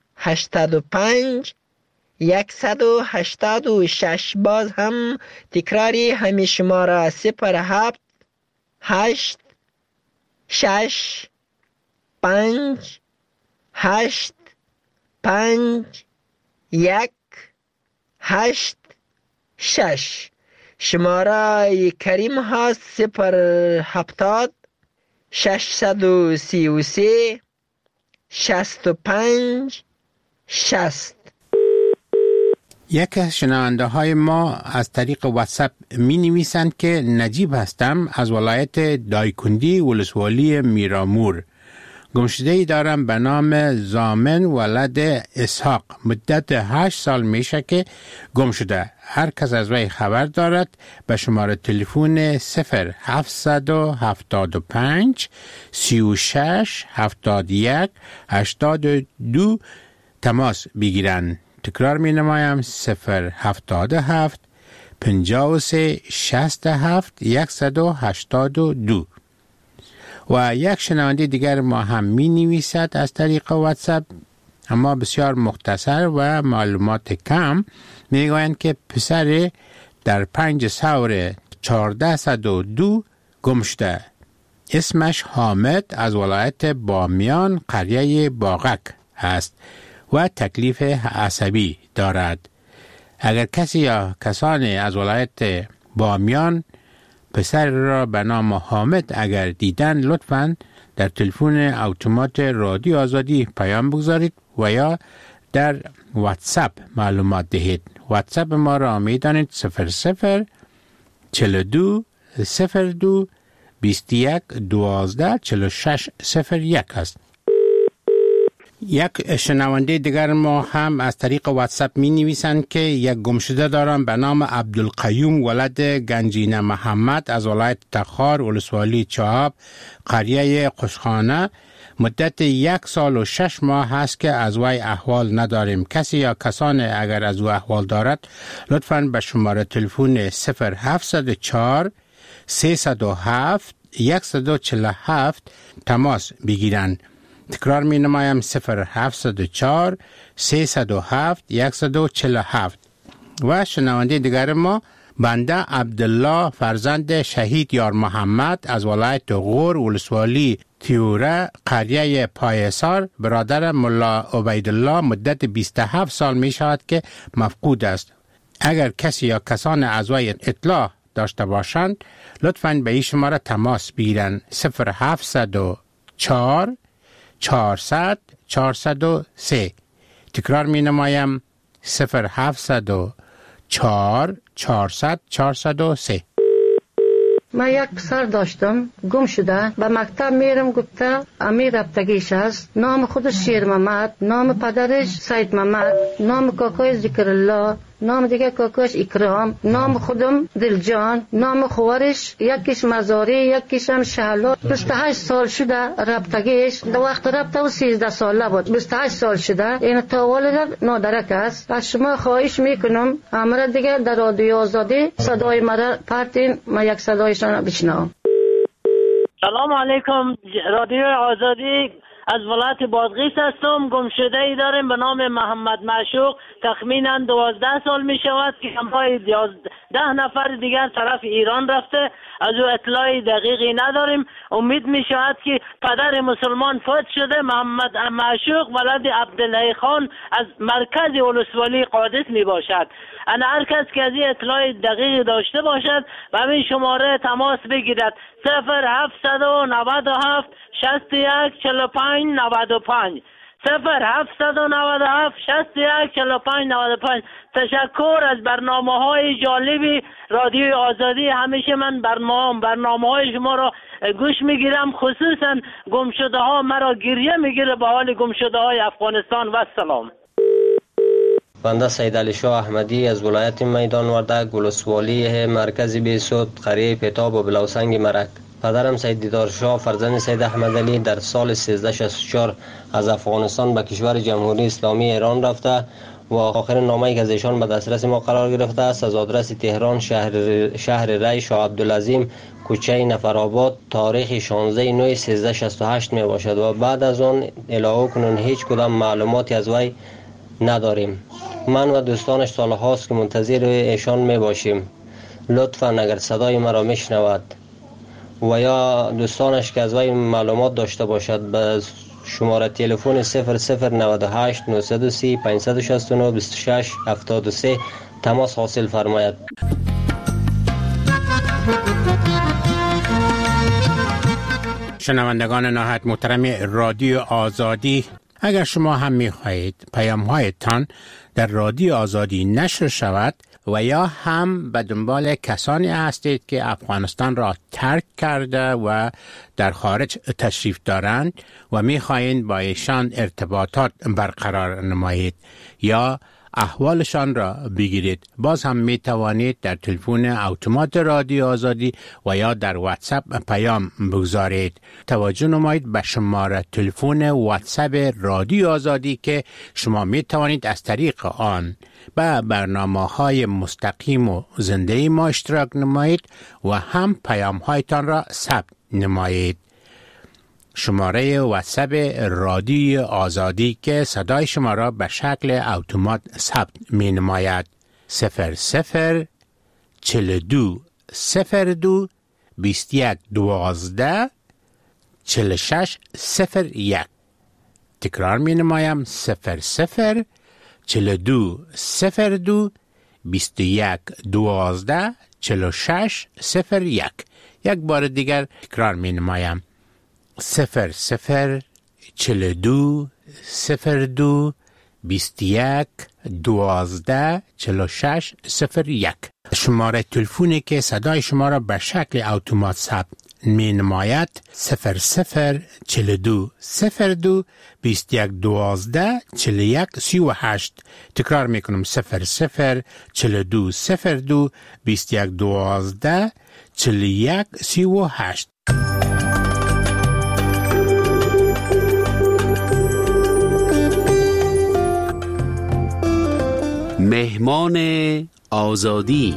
85 186. باز هم تکراری همین شماره 07 8 6 5 8 5 1 8 6. شماره کریم هست 070 633 65 60. یک از شنونده های ما از طریق واتساپ می نویسند که نجیب هستم از ولایت دایکندی ولسوالی میرامور. گمشده‌ای دارم به نام زامن ولد اسحاق. مدت 8 سال میشه که گم شده. هر کس از وی خبر دارد به شماره تلفن 0775 36 71 82 تماس بگیرند. تکرار می نمایم 077 53 67 182. و یک شنونده دیگر ما هم می نویسد از طریق واتساپ اما بسیار مختصر و معلومات کم. می گویند که پسر در 5 سور 1402 گم شده. اسمش حامد از ولایت بامیان قریه باغک است و تکلیف عصبی دارد. اگر کسی یا کسانی از ولایت بامیان پسر را به نام حامد اگر دیدن لطفاً در تلفن اتومات رادیو آزادی پیام بگذارید و یا در واتساپ معلومات دهید. واتساپ ما را میدانید 00 42 02 21 12 46 01 است. یک شنونده دیگر ما هم از طریق واتساپ می نویسند که یک گمشده دارم به نام عبدالقیوم ولد گنجینه محمد از ولایت تخار ولسوالی چهاب قریه قشخانه. مدت 1 سال و 6 ماه هست که از وی احوال نداریم. کسی یا کسانی اگر از او احوال دارد لطفاً به شماره تلفن 0704 307 147 تماس بگیرند. تکرار می نمایم 0704 307 147. و شنونده دیگر ما بنده عبدالله فرزند شهید یار محمد از ولایت غور ولسوالی تیوره قریه پایسار برادر ملا عبیدالله مدت 27 سال می شود که مفقود است. اگر کسی یا کسان از وی اطلاع داشته باشند لطفاً به این شماره تماس بگیرند. 0704 400 403. تکرار می نمایم 0704 400 403. من یک پسر داشتم گم شده. به مکتب میرم گفته امیر رفتگیش است. نام خودش شیر محمد، نام پدرش سید محمد، نام کاکای ذکر الله، نام دیگه کاکاش اکرام، نام خودم دلجان، نام خوارش یکیش مزاری یکیش هم شهلا. 28 سال شده رفتگیش. در وقت رفته و 13 ساله بود. 28 سال شده. این تا والد نادرک است. از شما خواهش میکنم امر دیگه در رادیو آزادی صدای مرا پرتین ما یک صدایشان بشنوم. سلام علیکم رادیو آزادی از ولایت بادغیس هستم. گمشده ای داریم به نام محمد معشوق، تخمینا 12 سال می شود که همراه 10 نفر دیگر طرف ایران رفته. از او اطلاعی دقیقی نداریم. امید می شود که پدر مسلمان فوت شده. محمد معشوق ولد عبدالله خان از مرکز ولسوالی قادس می باشد. انا هر کس که از این اطلاع دقیق داشته باشد و همین شماره تماس بگیرد 0797 61 45 95 0797 61 45 95. تشکر از برنامه‌های جالبی رادیو آزادی. همیشه من برنامه‌های شما را گوش میگیرم، خصوصا گمشده ها مرا گریه میگیره به حال گمشده های افغانستان. و سلام. بنده سید علی شاه احمدی از ولایت میدان وردک، ولسوالی مرکزی بیسود، قریه پیتاب و بلوسنگ مرک. پدرم سید دیدار شاه فرزند سید احمد علی در سال 1364 از افغانستان به کشور جمهوری اسلامی ایران رفته و آخرین نامه‌ای که از ایشان به دسترس ما قرار گرفته است از آدرس تهران شهر ری شاه عبدالعظیم کوچه نفرآباد تاریخ 16/9/1368 می باشد و بعد از آن الهو کنون هیچ کدام معلوماتی از وی نداریم. من و دوستانش سالهاست که منتظر ایشان می باشیم. لطفاً اگر صدای مرا میشنود و یا دوستانش که از وی معلومات داشته باشد به شماره تلفن 0098 930 569 26 73 تماس حاصل فرماید. شنوندگان نهایت محترم رادیو آزادی، اگر شما هم می‌خواهید پیام‌هایتان در رادیو آزادی نشر شود و یا هم به دنبال کسانی هستید که افغانستان را ترک کرده و در خارج تشریف دارند و می‌خواهید با ایشان ارتباطات برقرار نمایید یا احوالشان را بگیرید، باز هم می توانید در تلفن اتومات رادیو آزادی و یا در واتساپ پیام بگذارید. توجه نمایید به شماره تلفن واتساپ رادیو آزادی که شما می توانید از طریق آن به برنامه‌های مستقیم و زنده ما اشتراک نمایید و هم پیام‌هایتان را ثبت نمایید. شماره واتساپ رادیو آزادی که صدای شما را به شکل اتومات ثبت می نماید 00 42 02 21 12 46 01. تکرار می نمایم 00 42 02 21 12 46 01. یک بار دیگر تکرار می نمایم 00 42 02 21 12 46 01. شماره تلفنی که صدای شما را به شکل اتومات ثبت می نماید 00 42 02 21 12 41 38. تکرار می کنم 00 42 02 21 12 41 38. مهمان آزادی.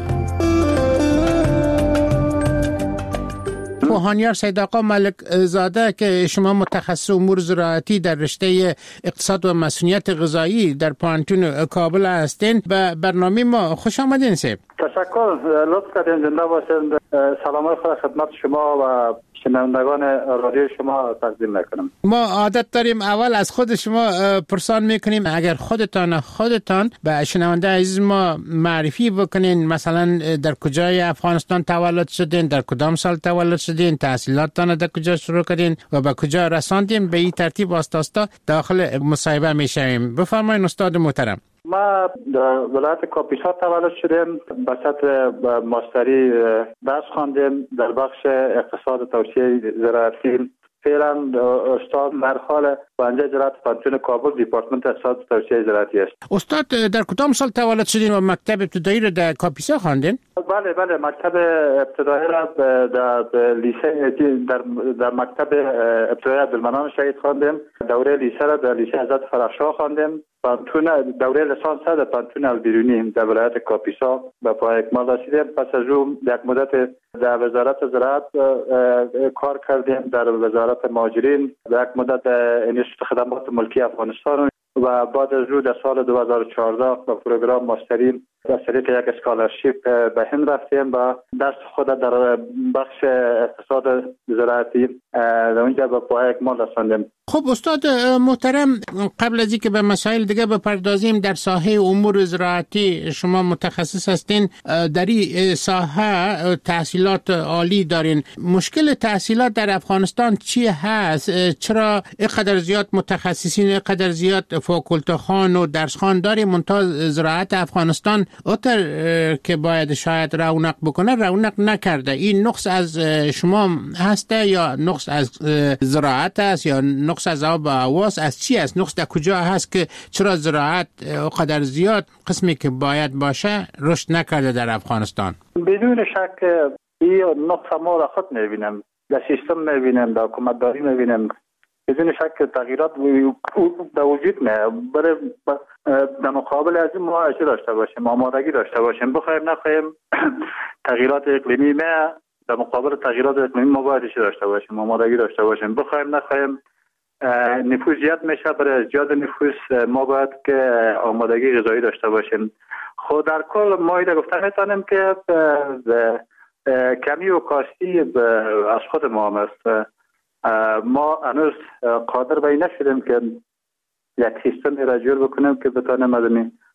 پوهانیار سید آقا ملک زاده که شما متخصص امور زراعتی در رشته اقتصاد و مسئولیت غذایی در پانتون کابل هستین، به برنامه ما خوش آمدین. سید تشکر، لطف کردین. زنده باشین. سلام خدا خدمت شما و شنوندگان رادیو شما تقدیم میکنم. ما عادت داریم اول از خود شما پرسان میکنیم، اگر خودتان به شنونده عزیز ما معرفی بکنین، مثلا در کجای افغانستان تولد شدین، در کدام سال تولد شدین، تحصیلاتتان در کجا شروع کردین و به کجا رساندین، به این ترتیب آستا داخل مصاحبه میشویم. بفرمایید استاد محترم. ما در ولایت کاپیسا تولد شدیم. به سطح ماستری درس خواندیم در بخش اقتصاد توسعه زراعتی. فعلا استاد مرحله و انجام زراعت پانتون کابل دیپارتمنت اقتصاد توسعه زراعتی است. استاد در کدام سال تولد شدین و مکتب ابتدایی رو در کاپیسا خواندین؟ بله مکتب ابتدایی را در لیسه در مکتب ابتدایی عبدالمنان شهید خواندیم. دوره لیسه را در لیسه حضرت فرخشاه خواندیم. پانتون دوره لیسانس در پانتون البیرونی در ولایت کاپیسا به پای اکمال رسیدیم. پس از اون یک مدت در وزارت زراعت کار کردیم، در وزارت مهاجرین، در یک مدت انستیتوت خدمات ملکی افغانستان و بعد از اون در سال 2014 به پروگرام ماستری از طریق یک اسکالرشیپ به هند رفتیم و درس خود در بخش اقتصاد زراعتی در اونجا به پای اکمال رساندیم. خب استاد محترم، قبل از اینکه به مسائل دیگه بپردازیم، در ساحه امور زراعتی شما متخصص هستین، در این ساحه تحصیلات عالی دارین. مشکل تحصیلات در افغانستان چی هست؟ چرا اینقدر زیاد متخصصین، اینقدر زیاد فاکولته خان و درس خان داریم، منتها زراعت افغانستان اوتر که باید شاید رونق بکنه رونق نکرده؟ این نقص از شما هسته یا نقص از زراعت است یا نقص از آب و هواست؟ از چی است؟ نقص در کجا هست که چرا زراعت قدر زیاد قسمی که باید باشه رشد نکرده در افغانستان؟ بدون شک این نقص ما را خود میبینم، در سیستم میبینم، در حکومت داری میبینم. بدون شک تغییرات در وجود نه. برای در مقابل از این ما اجازه داشته باشیم، آمادگی داشته باشیم، بخوایم نخوایم تغییرات اقلیمی ما در مقابل تغییرات اقلیمی ما باید داشته باشیم، آمادگی داشته باشیم، بخوایم نخوایم نفوذ زیاد میشه. برای زیاد نفوذ ما باید که آمادگی غذایی داشته باشیم. خود در کل ما ایده گفته میتونیم که کمی و کاستی از خود ما هم است. ما هنوز قادر به این نشدیم که یک سیستمی را جور بکنیم که بتانیم از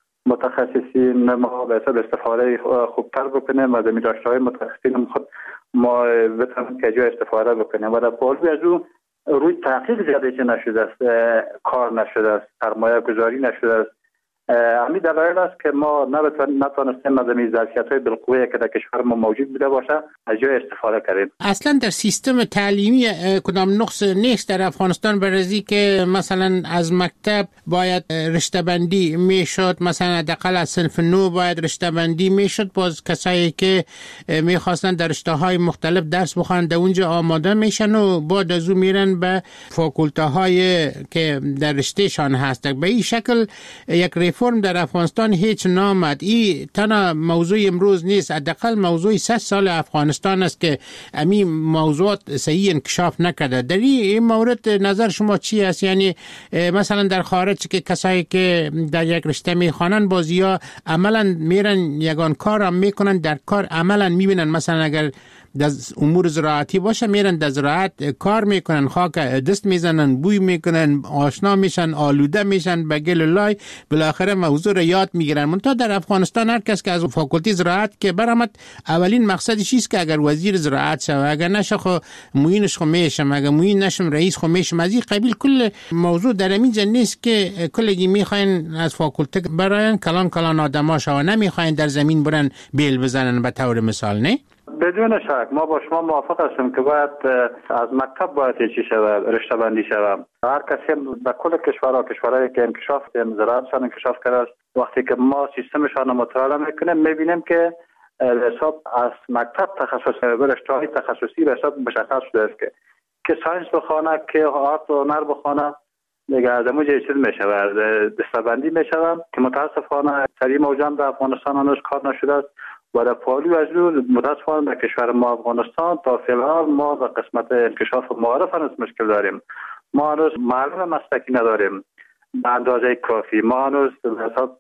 متخصصین ما به حساب استفاده خوبتر بکنیم، از داشته‌های متخصصین خود ما بتانیم که جای استفاده بکنیم. و در پالوی از اون روی تحقیق زیاده چه نشده است، کار نشده است، سرمایه گذاری نشده است. همین دلایل است که ما نتونستیم از این ظرفیت‌های بالقوه که در کشور ما موجود بوده باشه از جای استفاده کردیم. اصلا در سیستم تعلیمی کدام نقص نیست در افغانستان؟ برای که مثلا از مکتب باید رشته بندی میشد، مثلا حداقل از صنف 9 باید رشته بندی میشد، باز کسایی که میخواستن در رشته‌های مختلف درس بخونن در اونجا آماده میشن و بعد از اون میرن به فاکولته‌های که در رشتهشان هست. به این شکل یک ریفرم در افغانستان هیچ نامد. این تنها موضوع امروز نیست، حداقل موضوع 100 سال افغانستان است که همین موضوعات صحیح انکشاف نکرده. در این مورد نظر شما چی است؟ یعنی مثلا در خارج که کسایی که در یک رشته میخوانن بازیا عملا میرن یگان کار هم میکنن، در کار عملا میبینن، مثلا اگر در امور زراعتی باشه میرن در زراعت کار میکنن، خاک دست میزنن، بوی میکنن، آشنا میشن، آلوده میشن به گل لای، بالاخره موضوع رو یاد میگیرن. منتها در افغانستان هر کس که از فاکولتی زراعت که برآمد اولین مقصدش چیست که اگر وزیر زراعت شوه، اگر نشه خو معینش خو میشم، اگر معین نشم رئیس خو میشم. از این قبیل کل موضوع در اینجا نیست که کلگی میخواین از فاکولته براین کلان آدما شوه، نمیخواین در زمین برن بیل بزنن به طور مثال. نه بدون شک ما با شما موافق هستیم که باید از مکتب باید چی شود، رشته بندی شود. هر کسی در کل کشورهایی که انکشاف کردن، زراعتشان انکشاف کرده است، وقتی که ما سیستمشان رو مطالعه میکنیم میبینیم که حساب از مکتب تخصص رشته‌های تخصصی به حساب مشخص شده است که ساینس بخونه، که آرت و هنر بخونه، دیگه از اون چیز میشود، رشته بندی میشود که متاسفانه سری موجود در افغانستان هنوز کار نشده است. و در پالو از اون متاسفانه در کشور ما افغانستان تا فعلا ما در قسمت انکشاف معارف هنوز مشکل داریم. ما هنوز معلم مسلکی نداریم به اندازه کافی. ما هنوز حساب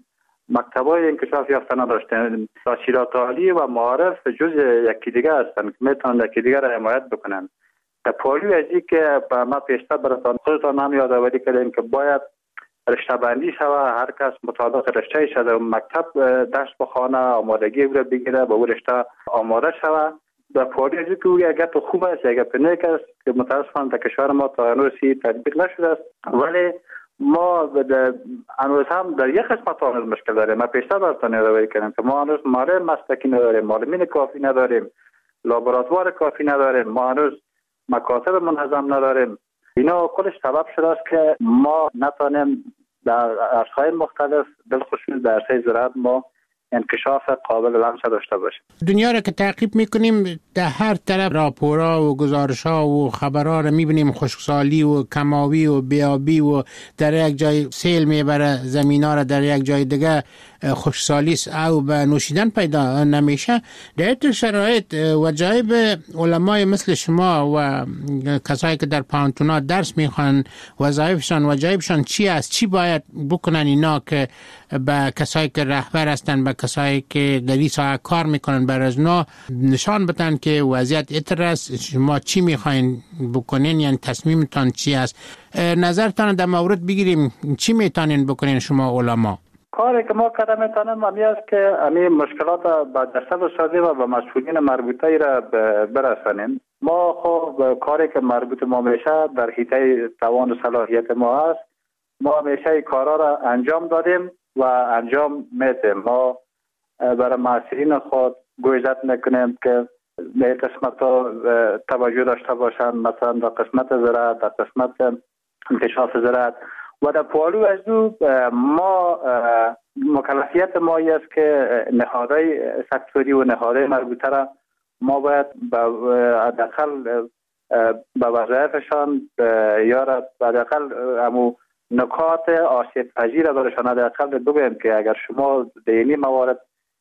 مکتبای انکشاف یافته نداشتیم. تحصیلات عالی و معارف جز یکی دیگه هستند که میتونن یکی دیگه را حمایت بکنن. در پالو از این که ما پیشتر براتون خودتان هم یادآوری کردیم که باید رشته بندی شوه، هر کس مطابق رشته شده و مکتب درس بخونه، آمادگی او را بگیره، به او رشته آماده شوه. در پاری از که او اگر تو خوب است اگر پنیک است که متاسفانه در کشور ما تا هنوزی تطبیق نشده است، ولی ما هنوز هم در یک قسمت هنوز مشکل داریم. ما پیشتر براتون یادآوری کردیم که ما هنوز معلم مسلکی نداریم، معلمین کافی نداریم، لابراتوار کافی نداریم، ما هنوز مکاتب منظم نداریم. اینا کلش سبب شده است که ما نتونیم در عرصه‌های مختلف بالخصوص در عرصه زراعت ما انکشاف قابل لمس داشته باشه. دنیا را که تعقیب میکنیم در هر طرف راپورها و گزارشها و خبرها را میبینیم، خشکسالی و کماوی و بیابی و در یک جای سیل میبره زمینا را، در یک جای دیگه خشکسالی او به نوشیدن پیدا نمیشه. در این شرایط وجایب علمای مثل شما و کسایی که در پانتونا درس میخوان وجایبشان چی است؟ چی باید بکنن اینا که به کسایی که رهبر هستن، به کسایی که در این ساحه کار میکنن، بر از اونا نشان بدن که وضعیت اینطور است، شما چی میخواین بکنین، یعنی تصمیمتان چی است؟ نظرتان در مورد بگیریم، چی میتونین بکنین شما علما؟ کاری که ما کردن میتونیم همی است که همی مشکلات به جسد سازی و به مسئولین مربوطه را برسانیم. ما خب کاری که مربوط ما میشه در حیطه توان و صلاحیت ما است، ما همیشه کارا را انجام دادیم و انجام میدیم. ما برای مسئولین خود گویزت میکنیم که به قسمت ها توجه داشته باشند، مثلا در قسمت زراعت، در قسمت انکشاف زراعت و در پالو از دو ما مکلفیت ما است که نهادهای سکتوری و نهادهای مربوطه را ما باید حداقل به وظایفشان یا حداقل همو نکات آسیب پذیر برشان حداقل بگویم که اگر شما در این موارد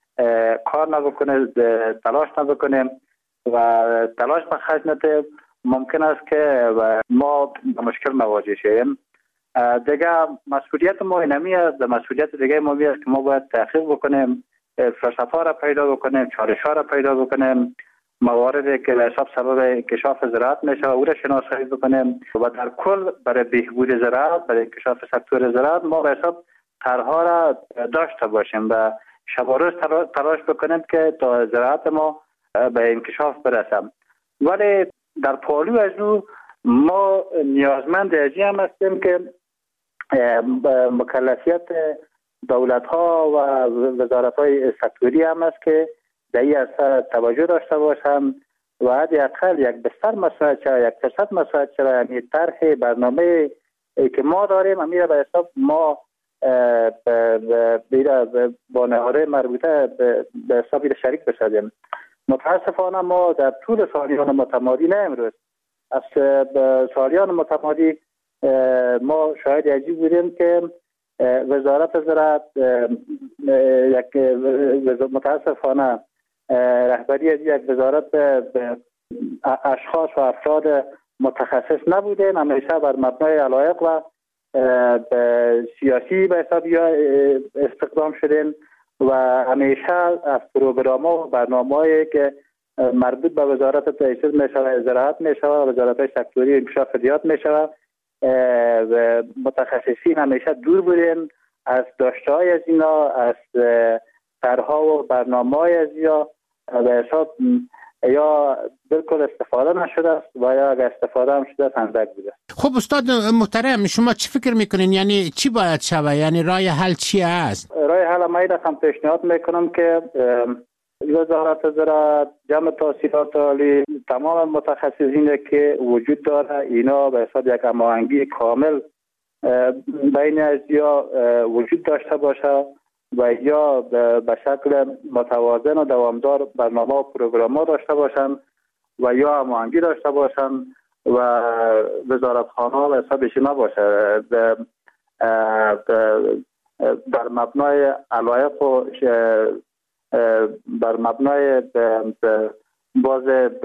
کار نبکنید، تلاش نبکنیم و تلاش بخرج ندهیم، ممکن است که ما به مشکل مواجه شویم. دیگه مسئولیت ما اینمی است. مسئولیت دیگه ما است که ما باید تحقیق بکنیم، فلسفه را پیدا بکنیم، چالش‌ها را پیدا بکنیم، مواردی که به حساب سبب انکشاف زراعت میشه او را شناسایی بکنیم و در کل برای بهبود زراعت، برای انکشاف سکتور زراعت ما به حساب طرح‌ها را داشته باشیم و شب و روز تلاش بکنیم که تا زراعت ما به انکشاف برسیم. ولی در پالو از او ما نیازمند ازی هم هستیم که مکلفیت دولت‌ها و وزارت‌های سکتوری هم است که در این اثر توجه داشته باشند و حداقل یک بستر مساعد شود، یک درصد مساعد شود. یعنی طرح برنامه که ما داریم امیر به حساب ما با نهادهای مربوطه به حساب شریک بشدیم. متاسفانه ما در طول سالیان متمادی نه امروز، از سالیان متمادی ما شاید عجیب بودیم که وزارت زراعت متاسفانه رهبری از یک وزارت اشخاص و افراد متخصص نبودن، همیشه بر مبنای علایق و سیاسی به حساب استخدام شدن و همیشه از پروگرام و برنامه‌ای که مربوط به وزارت تأسیس میشود، زراعت میشود، وزارت سکتوری انکشاف زراعت میشود، متخصصین همیشه دور بودن از داشته‌های از اینا، از طرح‌ها و برنامه‌های از اینا به حساب یا بالکل استفاده نشده است و یا اگر استفاده هم شده است اندک بوده. خب استاد محترم، شما چی فکر میکنین؟ یعنی چی باید شود؟ یعنی راه حل چی است؟ راه حل ما ایرا هم پیشنهاد میکنم که وزارت زراعت، جمع تحصیلات عالی، تمام متخصصین که وجود داره اینا به حساب یک هماهنگی کامل بین از یا وجود داشته باشه و یا به شکل متوازن و دوامدار برنامه و پروگرام ها داشته باشن و یا هماهنگی داشته باشن و وزارتخانه ها به حسابش نباشه بر مبنای علایق و بر مبنای باز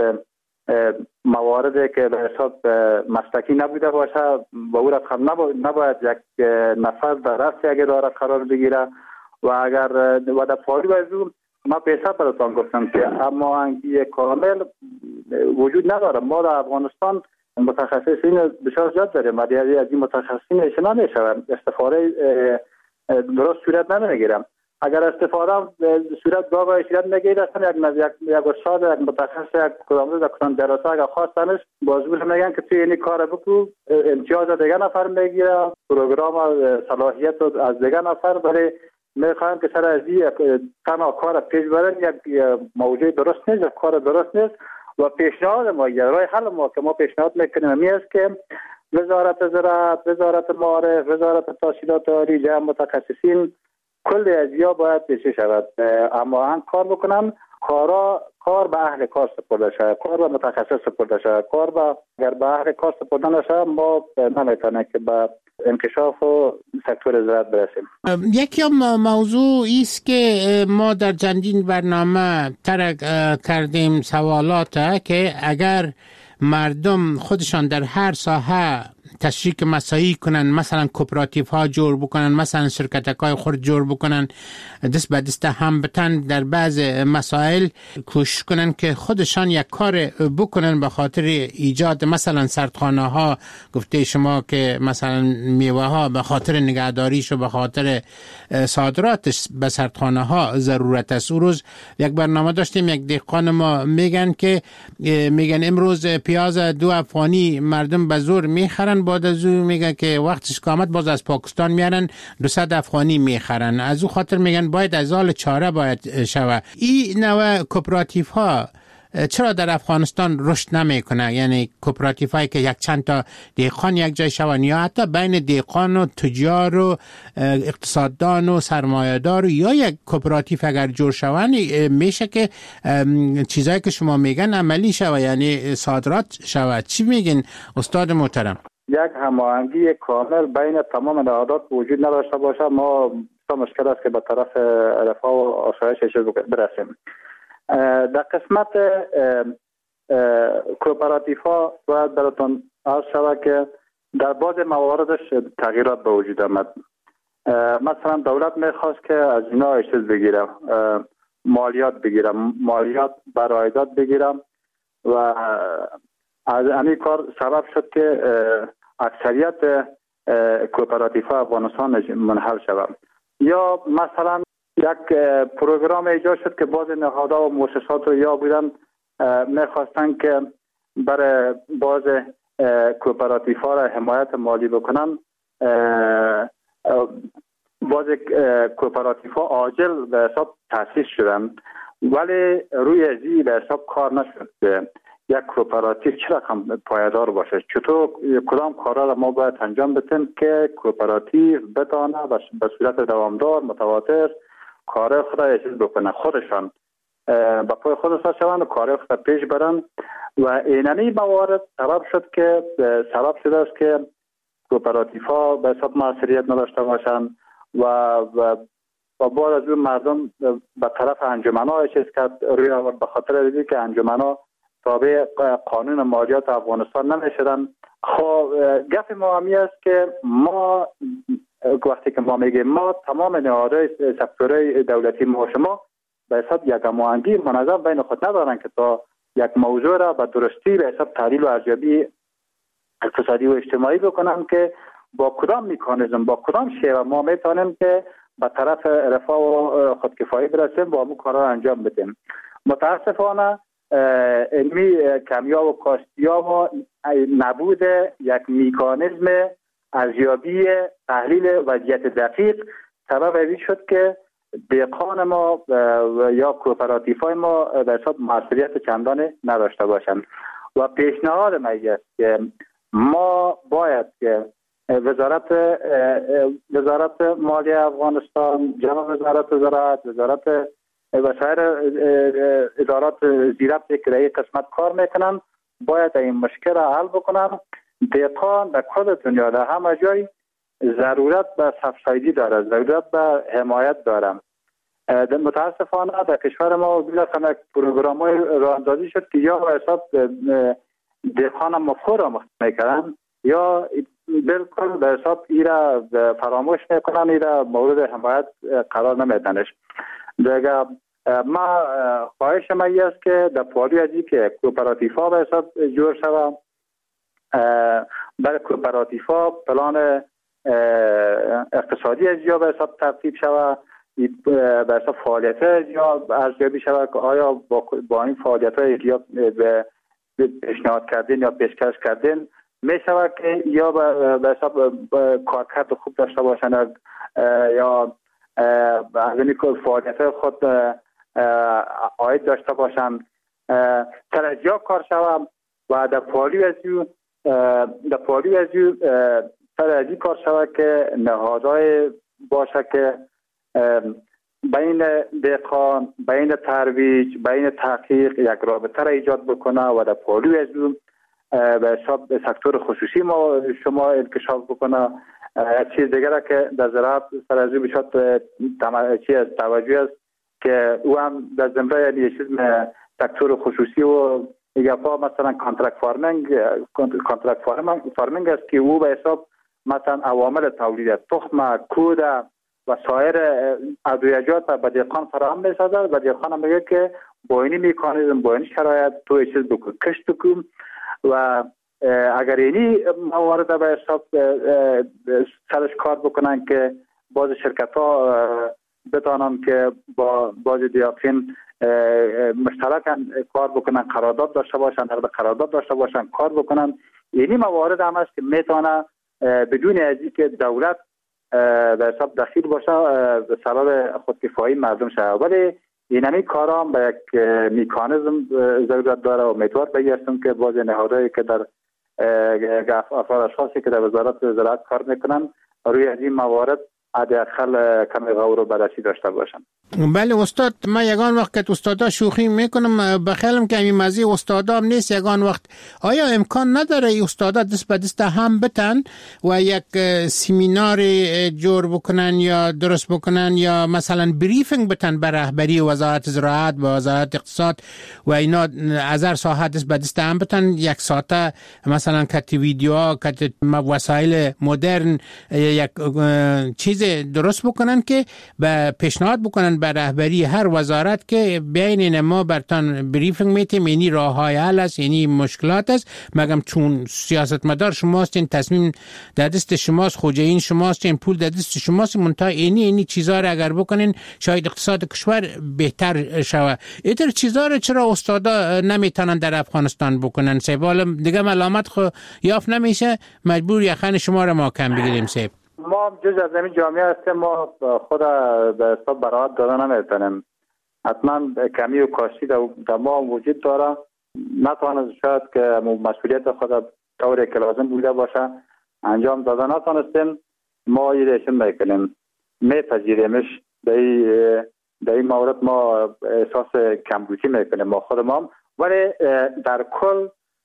مواردی که به حساب مسلکی نبوده باشه و او رقم نباید یک نفر در رأس یک اداره قرار بگیره و اگر و در پالو از اون ما پیشتر براتان گفتم که هماهنگی کامل وجود نداره. ما در افغانستان متخصصین بسیار زیاد داریم ولی از این متخصصین اشنا نمیشوند، استفاده درست صورت نمیگیرم. اگر استفاده صورت باقای صورت نگیره اصلا یک استاد یک متخصص یک کدامروز کدام دراسه اگر خواستنش بازجوش میگن که توی اینی کار بکو، امتیاز دیگه نفر میگیره، پروگرام صلاحیت از دیگه نفر، ولی میخوایم که سر از این تنها کار پیش برن یک موضوع درست نیست، یک کار درست نیست و پیشنهاد ما یا راه حل ما که ما پیشنهاد میکنیم همی است که وزارت زراعت، وزارت معارف، وزارت تحصیلات عالی، جمع متخصصین کل ازیا باید چه شود اما کار بکنن، کار به اهل کار سپرده شود، کار به متخصص سپرده شود. اگر به اهل کار سپرده نشود ما نمیتونیم که به انکشاف و سکتور زراعت برسیم. یکی موضوع است که ما در چندین برنامه طرح کردیم سوالات که اگر مردم خودشان در هر ساحه تشریک مساعی کنن، مثلا کوپراتیو ها جور بکنن، مثلا شرکتک های خرد جور بکنن، دست به دست هم بتن در بعض مسائل کوشش کنن که خودشان یک کار بکنن به خاطر ایجاد مثلا سردخانه ها. گفته شما که مثلا میوه ها به خاطر نگهداریش و به خاطر صادراتش به سردخانه ها ضرورت است. روز یک برنامه داشتیم، یک دهقان ما میگن امروز پیاز 2 افغانی مردم به زور میخرن، بعد از او میگن که وقتش کامت باز از پاکستان میارن 200 افغانی میخرن. از او خاطر میگن باید از حال چاره باید شوه. این نوع کوپراتیو ها چرا در افغانستان رشد نمیکنه؟ یعنی کوپراتیو هایی که یک چند تا دهقان یک جای شون، یا حتی بین دهقان و تجار و اقتصاددان و سرمایه‌دار، یا یک کوپراتیو اگر جور شون میشه که چیزایی که شما میگن عملی شوه، یعنی صادرات شوه. چی میگین استاد محترم؟ یک هماهنگی کامل بین تمام نهادات وجود نداشته باشه، ما مشکل است که به طرف رفاه و آسایشش برسیم. در قسمت کوپراتیو ها باید براتون عرض شود که در بعض مواردش تغییرات به وجود آمد. مثلا دولت میخواست که از اینا چیز بگیرم، مالیات بگیرم، مالیات بر عایدات بگیرم و از همین کار سبب شد که اکثریت کوپراتیو ها افغانستان منحل شود. یا مثلا یک پروگرام ایجاد شد که بعض نهادها و مؤسسات رو یا بودن میخواستن که برای بعض کوپراتیو ها را حمایت مالی بکنن. بعض کوپراتیو ها عاجل به حساب تأسیس شدن ولی روی ازی به حساب کار نشد. یک کوپراتیو چرا رقم پایدار باشه؟ چطور کدام کارا را ما باید انجام بدیم که کوپراتیو بتانه به صورت دوامدار متواتر کار خود را چیز بکنه، خودشان با پای خودشان شوند و کار خود را پیش برن و اینمی موارد سبب شده است که کوپراتیو ها به حساب موثریت نداشته باشند و بعد از اون مردم به طرف انجمن‌ها چیز کرد روی آورد به خاطر اینکه که انجمن‌ها تابع قانون مالیات افغانستان نمیشدن. خب گپ ما همی است که ما وقتی که ما میگیم ما تمام نهادهای سکتورهای دولتی ما شما به حساب یک هماهنگی منظم بین خود ندارن که تا یک موضوع را به درستی به حساب تحلیل و ارزیابی اقتصادی و اجتماعی بکنن که با کدام مکانیزم با کدام شیوه ما میتونیم که به طرف رفاه و خودکفایی برسیم و همون کارا را انجام بدیم. متاسفانه علمی کمیاب و کاستیاب و نبود یک مکانیزم ارزیابی تحلیل وضعیت دقیق سبب این شد که دهقان ما یا کوپراتیو های ما به حساب مسئولیت چندانی نداشته باشند و پیشنهاد من است که ما باید که وزارت مالیه افغانستان، جناب وزارت زراعت، وزارت و سایر ادارات زیربط که در این قسمت کار میکنن باید این مشکل را حل بکنن. دهقان در کل دنیا در همه جای ضرورت به سبسایدی داره، ضرورت به حمایت داره. متاسفانه در کشور ما بالاخره پروگرام‌های راهاندازی شد که یا به حساب دهقان مفهوم را میکنن یا بالکل به حساب ای را فراموش میکنن، ای را مورد حمایت قرار نمیدنش. دیگه ما خواهش ما است که در پالی ازی که کوپراتیو ها به حساب جور شود، برای کوپراتیو ها پلان اقتصادی ازیا به حساب ترتیب شود، به حساب فعالیت ازیا ارزیابی شود که آیا با این فعالیت های ازیا به پیشنهاد کردین یا پیشکش کردین می شود که یا به حساب کارکرد خوب داشته باشند یا از این فعالیت خود عاید داشته باشند ترجیح کار شود و در پالی ازیو ترجیح کار شود که نهادهای باشه که بین دهقان، بین ترویج، بین تحقیق یک رابطه را ایجاد بکنه و در پالوی از اون به حساب سکتور خصوصی ما شما انکشاف بکنه. چیز دیگر که در زراعت سر از او بشد توجه است که او هم در زمره یه چیز سکتور خصوصی و ایگفا مثلا کانترکت فارمینگ است که او به حساب مثلا عوامل تولید تخم، کود و سایر ادویجات به دهقان فراهم می‌سازد و دهقان میگه که با این مکانیزم با این شرایط تو چیز بکن کشت بکن و اگر اینی موارد به حساب سرش کار بکنن که باز شرکت ها بتانن که با باز دیاقین مشترکاً کار بکنن، قرارداد داشته باشن، قرارداد داشته باشن، کار بکنن. اینی موارد هم است که میتونه بدون از اینکه دولت به حساب دخیل باشه به سبب خودکفایی مردم شود. ولی اینمی کارا به یک مکانیزم ضرورت داره و امیدوار بگیرم که باز نهادهایی که در افراد اشخاصی که در وزارت زراعت کار میکنن روی از این موارد حداقل کمی غور و بررسی داشته باشن. بله استاد، من یگان وقت که استادا شوخی میکنم بخیلم که این مزی استادا هم نیست. یگان وقت آیا امکان نداره ای استادا دست به دست هم بتن و یک سیمینار جور بکنن یا درست بکنن یا مثلا بریفینگ بتن به رهبری وزارت زراعت و وزارت اقتصاد و اینا از هر ساحه دست به دست هم بتن یک ساعته مثلا کت ویدیو کت وسایل مدرن یک چیز درست بکنن که به پیشنهاد بکنن به رهبری هر وزارت که بین ما برتان بریفینگ میتیم اینی راه های حل است، اینی مشکلات است. مگم چون سیاستمدار شماست، این تصمیم در دست شماست، خوجین شماست، این پول در دست شماست، منتها اینی چیزا را اگر بکنین شاید اقتصاد کشور بهتر شود. اینطور چیزا را چرا استادا نمیتونن در افغانستان بکنن؟ سیبال دیگه ملامت خو یافت نمیشه، مجبور یخن شما را ما کم بگیریم. سیب ما جز از این جامعه هستیم، ما خود به حساب برآورد دادن نمیتونیم. حتما کمی و کاستی در ما وجود داره. نتوانست شاید که مسئولیت خود طوری که لازم بوده باشه انجام داده نتونستیم. ما ایرشن میکنیم، میپذیریمش. در این مورد ما احساس کمبودی میکنیم ما خود ما. ولی در کل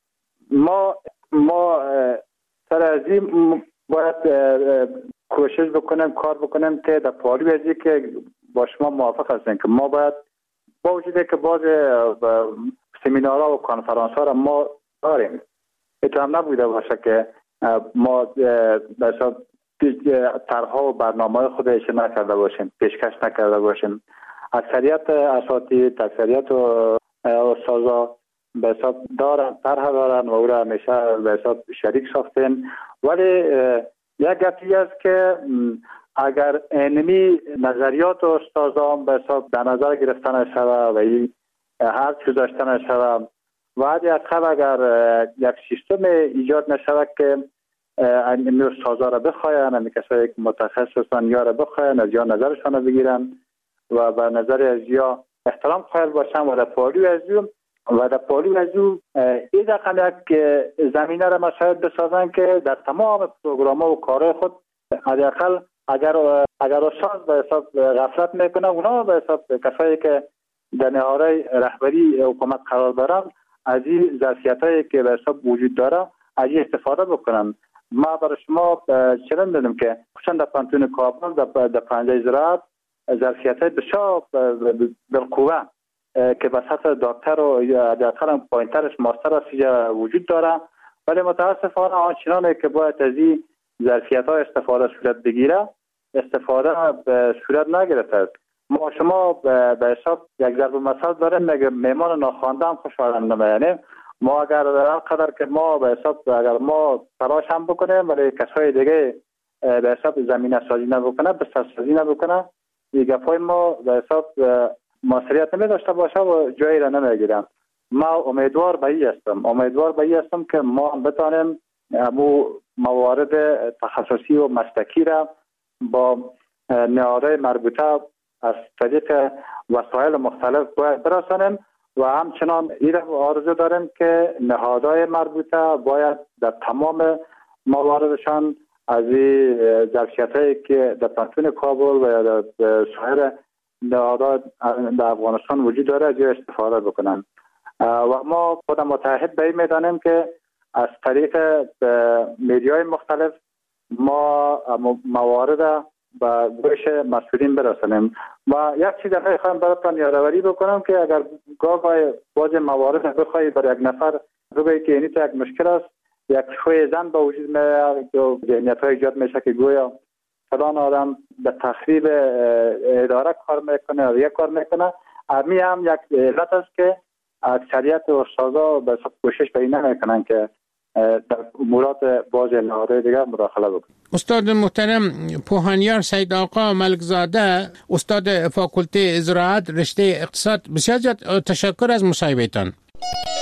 ما سر از این باید کوشش بکنیم، کار بکنیم که در پالوی ازی که با شما موافق هستیم که ما باید با وجودی که باز سمینارها و کنفرانس ها را ما داریم، اتو هم نبوده باشه که ما طرحها و برنامه خودش نکرده باشیم، پیشکش نکرده باشیم. اکثریت اساتید، اکثریت استادا به حساب دارن، طرح دارن و او را همیشه به حساب شریک ساختین. ولی یک گپی است که اگر اینمی نظریات و استادان به حساب در نظر گرفته نشود و این هر چیز داشته نشود و اگر یک سیستم ایجاد نشود که اینمی استادان را بخواین، اینمی کسایی که متخصص هستن یا را بخواین از یا نظرشان را بگیرن و به نظر از یا احترام قائل باشن و در پالوی از او این رقم یک زمینه را مشاهد بسازن که در تمام پروگرام ها و کارهای خود حداقل اگر استاد به حساب غفلت میکنه، اونا به حساب کسایی که در نهادهای رهبری حکومت قرار دارن از این ظرفیت هایی که به حساب وجود داره از این استفاده بکنن. ما برای شما چنین دادم که خصوصا در پانتون کابل در پنجه زراعت ظرفیت های بسیار بالقوه که به سطح دکتر و یا حداقل پایینترش ماستر است وجود داره. ولی متاسفانه آنچنانی که باید از این ظرفیت ها استفاده صورت بگیره استفاده به صورت نگرفته. ما شما به حساب یک ضرب مثل داریم، میگه میمان ناخوانده هم خوشحالند نمیانیم. ما اگر هر قدر که ما به حساب اگر ما تلاش هم بکنیم ولی کسای دیگه به حساب زمینه سازی نبکنه، بستر سازی نبکنه، دیگه پای ما به حساب موثریت نمی داشته باشه و جایی را نمیگیرم. ما امیدوار به این هستم که ما بتانیم موارد تخصصی و مسلکی را با نهادهای مربوطه از طریق وسایل مختلف باید برسانیم و همچنان این را آرزو داریم که نهادهای مربوطه باید در تمام مواردشان از این ظرفیت‌هایی که در پانتون کابل و یا در سایر نهادها در افغانستان وجود داره از استفاده بکنن و ما خود متحد به این میدانیم که از طریق میدیای مختلف ما موارد به گوش مسئولین برسانیم و یک چیز دیگه میخوام براتون یادآوری بکنم که اگر گاه باز موارد بخوای برای یک نفر بگویی که اینی یک مشکل است، یک شوی زن با وجود میاد و ذهنیت‌های ایجاد میشه که گویا فلان آدم به تخریب اداره کار میکنه یا یک کار میکنه. امی هم یک علت است که اکثریت استادا به کوشش به این نمیکنن که در امورات باز نهادهای دیگر مداخله بکنن. استاد محترم پوهانیار سید آقا ملکزاده، استاد فاکولته زراعت رشته اقتصاد، بسیار تشکر از مصاحبهتان.